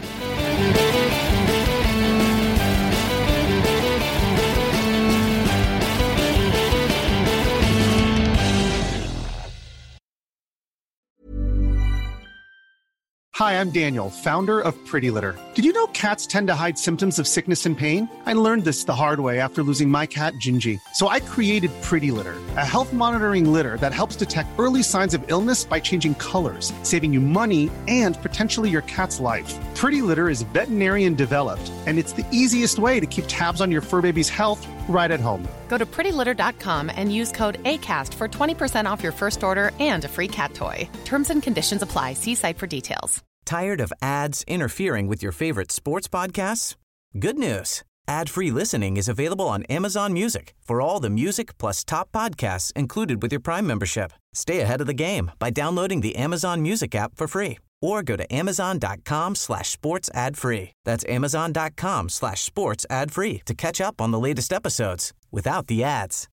L: Hi, I'm Daniel, founder of Pretty Litter. Did you know cats tend to hide symptoms of sickness and pain? I learned this the hard way after losing my cat, Gingy. So I created Pretty Litter, a health monitoring litter that helps detect early signs of illness by changing colors, saving you money and potentially your cat's life. Pretty Litter is veterinarian developed, and it's the easiest way to keep tabs on your fur baby's health right at home.
M: Go to prettylitter.com and use code ACAST for 20% off your first order and a free cat toy. Terms and conditions apply. See site for details.
C: Tired of ads interfering with your favorite sports podcasts? Good news. Ad-free listening is available on Amazon Music for all the music plus top podcasts included with your Prime membership. Stay ahead of the game by downloading the Amazon Music app for free or go to amazon.com/sports ad free. That's amazon.com/sports ad free to catch up on the latest episodes without the ads.